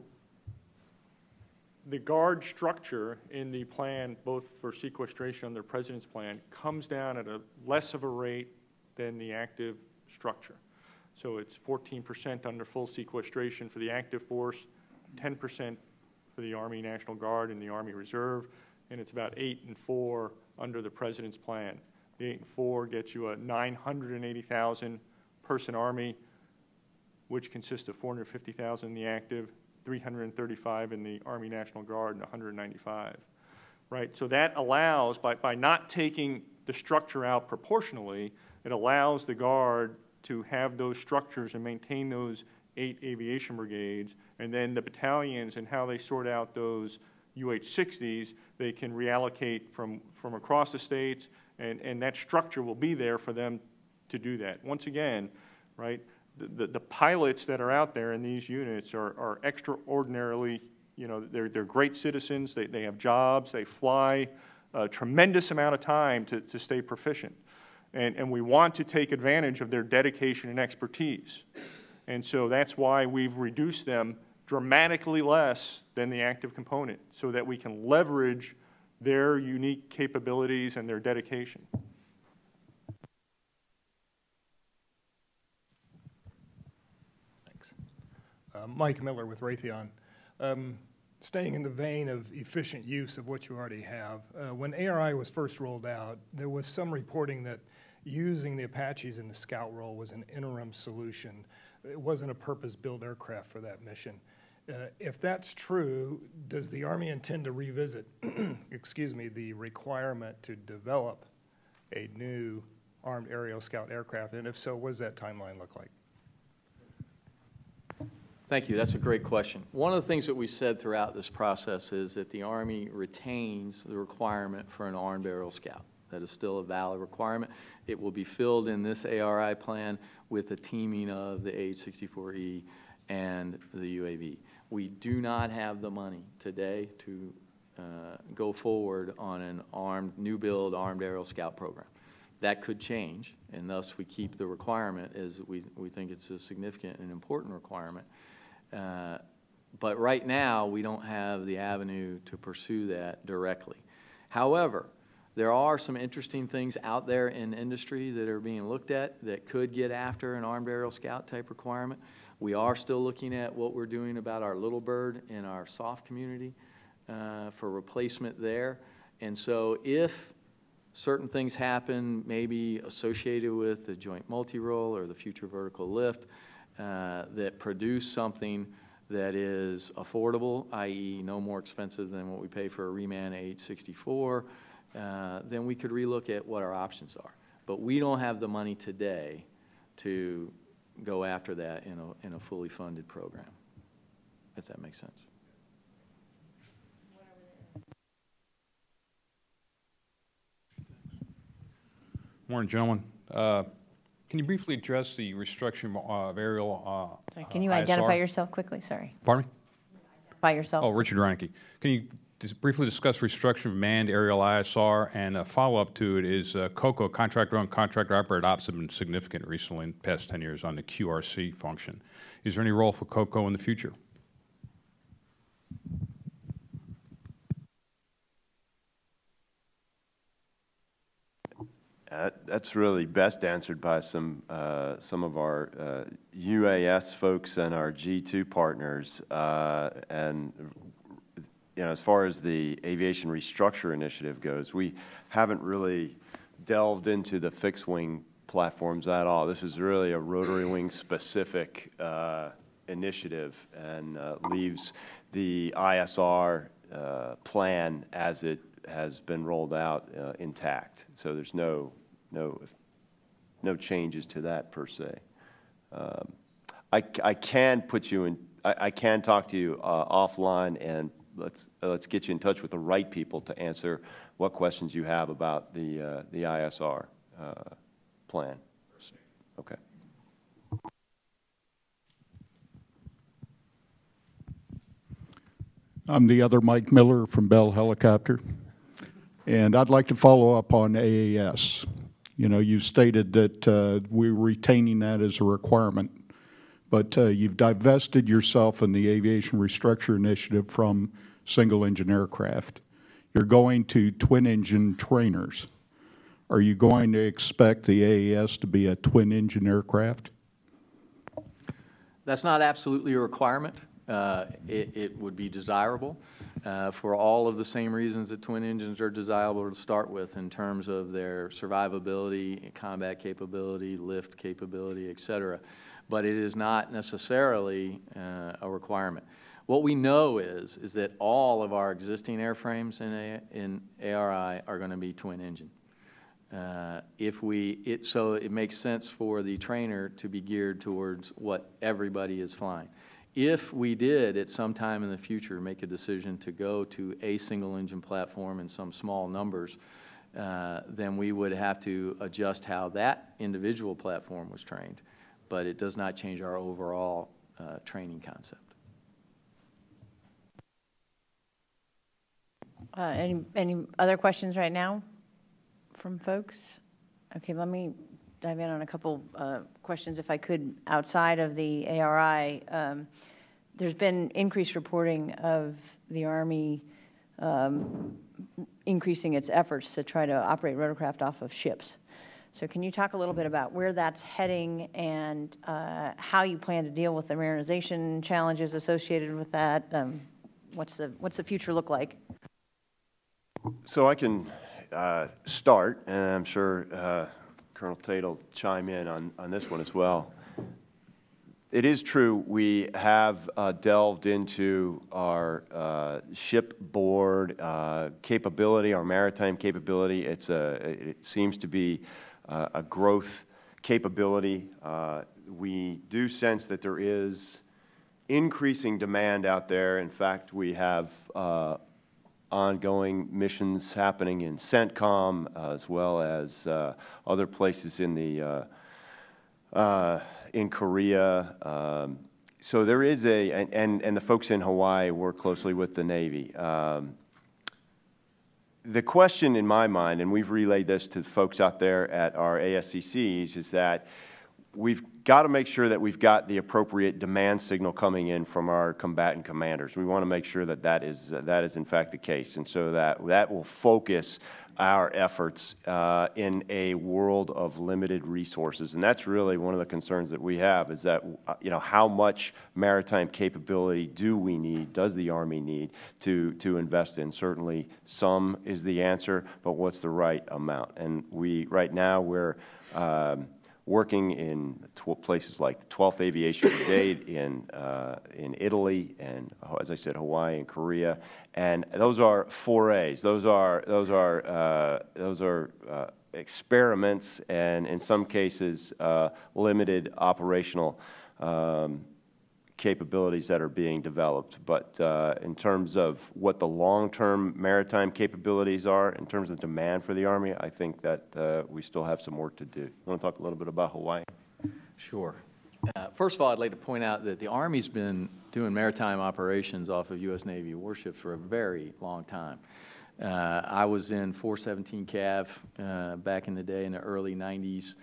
B: the Guard structure in the plan, both for sequestration under the President's plan, comes down at a less of a rate than the active structure. So it's fourteen percent under full sequestration for the active force, ten percent for the Army National Guard and the Army Reserve, and it's about eight and four under the President's plan. The eight and four gets you a nine hundred eighty thousand person Army, which consists of four hundred fifty thousand in the active, three hundred thirty-five in the Army National Guard, and one hundred ninety-five, right? So that allows, by, by not taking the structure out proportionally, it allows the Guard to have those structures and maintain those eight aviation brigades, and then the battalions and how they sort out those U H sixties, they can reallocate from, from across the states, and, and that structure will be there for them to do that. Once again, right, the, the, the pilots that are out there in these units are, are extraordinarily, you know, they're, they're great citizens, they, they have jobs, they fly a tremendous amount of time to, to stay proficient. And, and we want to take advantage of their dedication and expertise. And so that's why we've reduced them dramatically less than the active component, so that we can leverage their unique capabilities and their dedication.
J: Thanks. Uh, Mike Miller with Raytheon. Um, staying in the vein of efficient use of what you already have, uh, when A R I was first rolled out, there was some reporting that using the Apaches in the scout role was an interim solution. It wasn't a purpose-built aircraft for that mission. Uh, if that's true, does the Army intend to revisit, excuse me, the requirement to develop a new armed aerial scout aircraft? And if so, what does that timeline look like?
C: Thank you. That's a great question. One of the things that we said throughout this process is that the Army retains the requirement for an armed aerial scout. That is still a valid requirement. It will be filled in this A R I plan with the teaming of the A H sixty-four E and the U A V. We do not have the money today to uh, go forward on an armed, new build armed aerial scout program. That could change, and thus we keep the requirement as we, we think it's a significant and important requirement. Uh, but right now, we don't have the avenue to pursue that directly. However, there are some interesting things out there in industry that are being looked at that could get after an armed aerial scout type requirement. We are still looking at what we're doing about our Little Bird in our SOF community uh, for replacement there. And so if certain things happen, maybe associated with the joint multi-role or the future vertical lift, uh, that produce something that is affordable, that is no more expensive than what we pay for a reman H sixty-four, uh, then we could relook at what our options are. But we don't have the money today to go after that in a, in a fully funded program, if that makes sense.
K: Morning, gentlemen. Uh, can you briefly address the restructuring of aerial uh,
A: Sorry, can you
K: uh,
A: identify
K: I S R?
A: yourself quickly? Sorry.
K: Pardon me?
A: By yourself.
K: Oh, Richard Reineke. Can you just briefly discuss restructuring of manned aerial I S R? And a follow-up to it is uh, COCO, contractor-owned, contractor-operated ops, have been significant recently in the past ten years on the Q R C function. Is there any role for COCO in the future?
D: Uh, that's really best answered by some uh, some of our uh, U A S folks and our G two partners. Uh, and you know, as far as the Aviation Restructure Initiative goes, we haven't really delved into the fixed wing platforms at all. This is really a rotary wing specific uh, initiative, and uh, leaves the I S R uh, plan as it has been rolled out uh, intact. So there's no no no changes to that per se. Um, I, I can put you in. I, I can talk to you uh, offline, and let's uh, let's get you in touch with the right people to answer what questions you have about the uh, the I S R uh, plan. Okay.
L: I'm the other Mike Miller from Bell Helicopter, and I'd like to follow up on A A S. You know, you stated that uh, we're retaining that as a requirement, but uh, you've divested yourself in the Aviation Restructure Initiative from single-engine aircraft. You're going to twin-engine trainers. Are you going to expect the A A S to be a twin-engine aircraft?
C: That's not absolutely a requirement. Uh, it, it would be desirable uh, for all of the same reasons that twin engines are desirable to start with in terms of their survivability, combat capability, lift capability, et cetera. But it is not necessarily uh, a requirement. What we know is, is that all of our existing airframes in, a, in A R I are going to be twin engine. Uh, if we, it, so it makes sense for the trainer to be geared towards what everybody is flying. If we did at some time in the future make a decision to go to a single engine platform in some small numbers, uh, then we would have to adjust how that individual platform was trained. But it does not change our overall uh, training concept.
A: Uh, any, any other questions right now from folks? Okay, let me dive in on a couple uh, questions, if I could, outside of the A R I. Um, there's been increased reporting of the Army um, increasing its efforts to try to operate rotorcraft off of ships. So can you talk a little bit about where that's heading and uh, how you plan to deal with the marinization challenges associated with that? Um, what's the what's the future look like?
D: So I can uh, start, and I'm sure uh, Colonel Tate will chime in on, on this one as well. It is true, we have uh, delved into our uh, shipboard uh, capability, our maritime capability. It's a, it seems to be uh, a growth capability. Uh, we do sense that there is increasing demand out there. In fact, we have uh, ongoing missions happening in CENTCOM uh, as well as uh, other places in the uh, uh, in Korea. Um, so there is a, and, and, and the folks in Hawaii work closely with the Navy. Um, the question in my mind, and we've relayed this to the folks out there at our A S C Cs, is that we've got to make sure that we've got the appropriate demand signal coming in from our combatant commanders. We want to make sure that that is, uh, that is in fact the case, and so that, that will focus our efforts uh, in a world of limited resources. And that's really one of the concerns that we have, is that, uh, you know, how much maritime capability do we need, does the Army need to, to invest in? Certainly some is the answer, but what's the right amount? And we, right now, we're um, working in tw places like the twelfth Aviation Brigade in, uh, in Italy, and as I said, Hawaii and Korea. And those are forays. Those are, those are, uh, those are uh, experiments, and in some cases, uh, limited operational um, capabilities that are being developed. But uh, in terms of what the long-term maritime capabilities are, in terms of demand for the Army, I think that uh, we still have some work to do. You want to talk a little bit about Hawaii?
C: Sure. Uh, first of all, I'd like to point out that the Army's been doing maritime operations off of U S Navy warships for a very long time. Uh, I was in four seventeen Cav uh, back in the day in the early nineties.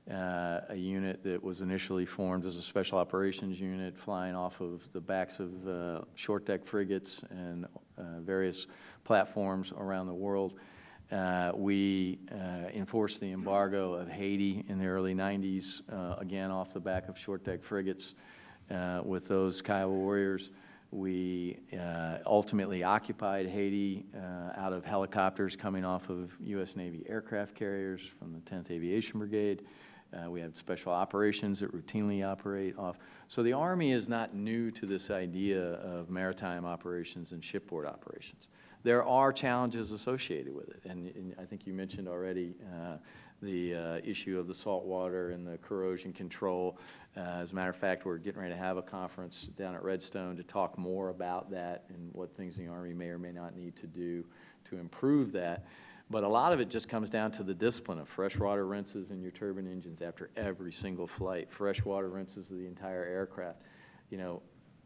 C: Uh, a unit that was initially formed as a special operations unit flying off of the backs of uh, short deck frigates and uh, various platforms around the world. Uh, we uh, enforced the embargo of Haiti in the early nineties, uh, again off the back of short deck frigates uh, with those Kiowa warriors. We uh, ultimately occupied Haiti uh, out of helicopters coming off of U S Navy aircraft carriers from the tenth Aviation Brigade. Uh, we have special operations that routinely operate off. So the Army is not new to this idea of maritime operations and shipboard operations. There are challenges associated with it, and, and I think you mentioned already uh, the uh, issue of the salt water and the corrosion control. Uh, as a matter of fact, we're getting ready to have a conference down at Redstone to talk more about that and what things the Army may or may not need to do to improve that. But a lot of it just comes down to the discipline of freshwater rinses in your turbine engines after every single flight, freshwater rinses of the entire aircraft. You know,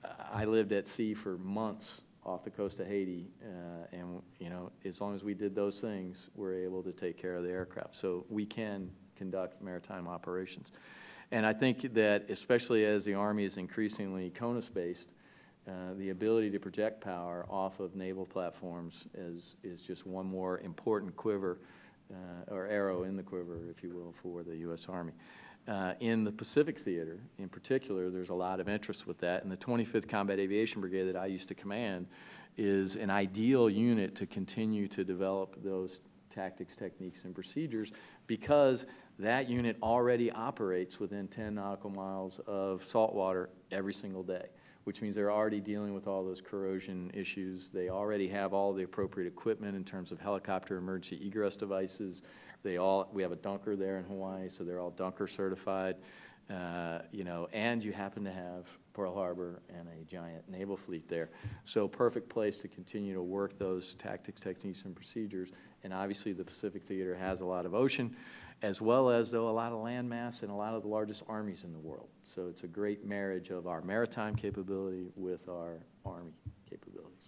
C: I lived at sea for months off the coast of Haiti, uh, and, you know, as long as we did those things, we're able to take care of the aircraft. So we can conduct maritime operations. And I think that especially as the Army is increasingly CONUS-based, Uh, the ability to project power off of naval platforms is, is just one more important quiver, uh, or arrow in the quiver, if you will, for the U S Army. Uh, in the Pacific Theater, in particular, there's a lot of interest with that, and the twenty-fifth Combat Aviation Brigade that I used to command is an ideal unit to continue to develop those tactics, techniques, and procedures, because that unit already operates within ten nautical miles of saltwater every single day, which means they're already dealing with all those corrosion issues. They already have all the appropriate equipment in terms of helicopter emergency egress devices. They all, we have a dunker there in Hawaii, so they're all dunker certified. Uh, you know, and you happen to have Pearl Harbor and a giant naval fleet there. So perfect place to continue to work those tactics, techniques, and procedures. And obviously the Pacific Theater has a lot of ocean, as well as, though, a lot of land mass and a lot of the largest armies in the world. So it's a great marriage of our maritime capability with our Army capabilities.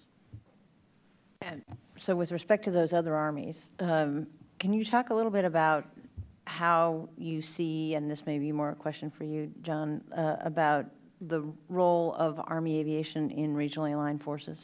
A: And so with respect to those other armies, um, can you talk a little bit about how you see, and this may be more a question for you, John, uh, about the role of Army aviation in regionally aligned forces?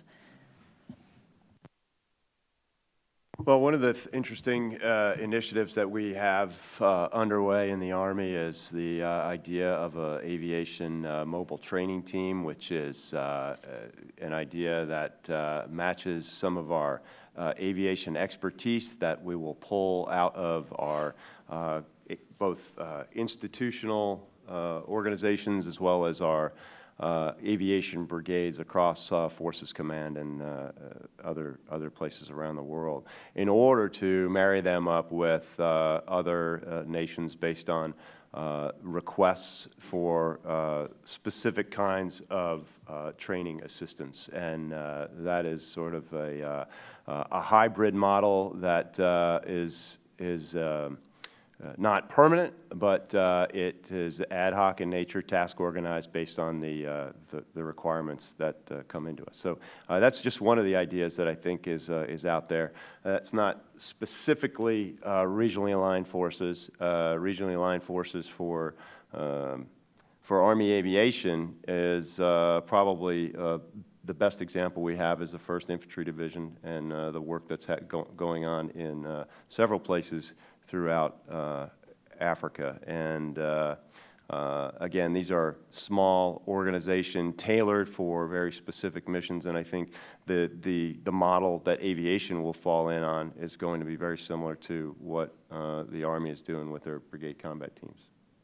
D: Well, one of the th interesting uh, initiatives that we have uh, underway in the Army is the uh, idea of an aviation uh, mobile training team, which is uh, an idea that uh, matches some of our uh, aviation expertise that we will pull out of our uh, both uh, institutional uh, organizations as well as our Uh, aviation brigades across uh, Forces Command and uh, uh, other other places around the world, in order to marry them up with uh, other uh, nations based on uh, requests for uh, specific kinds of uh, training assistance. And uh, that is sort of a, uh, a hybrid model that uh, is is. Uh, uh, not permanent, but uh, it is ad hoc in nature, task organized based on the, uh, the, the requirements that uh, come into us. So uh, that's just one of the ideas that I think is, uh, is out there. That's not specifically uh, regionally aligned forces. Uh, regionally aligned forces for, um, for Army Aviation is uh, probably uh, the best example we have is the first Infantry Division and uh, the work that's ha go going on in uh, several places throughout uh, Africa. And uh, uh, again, these are small organizations tailored for very specific missions, and I think the, the, the model that aviation will fall in on is going to be very similar to what uh, the Army is doing with their brigade combat teams.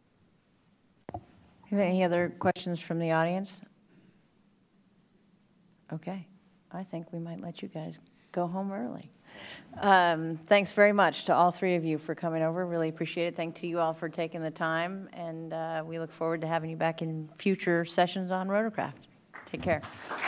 A: Any other questions from the audience? Okay. I think we might let you guys go home early. Um, thanks very much to all three of you for coming over. Really appreciate it. Thank to you all for taking the time, and uh, we look forward to having you back in future sessions on rotorcraft. Take care.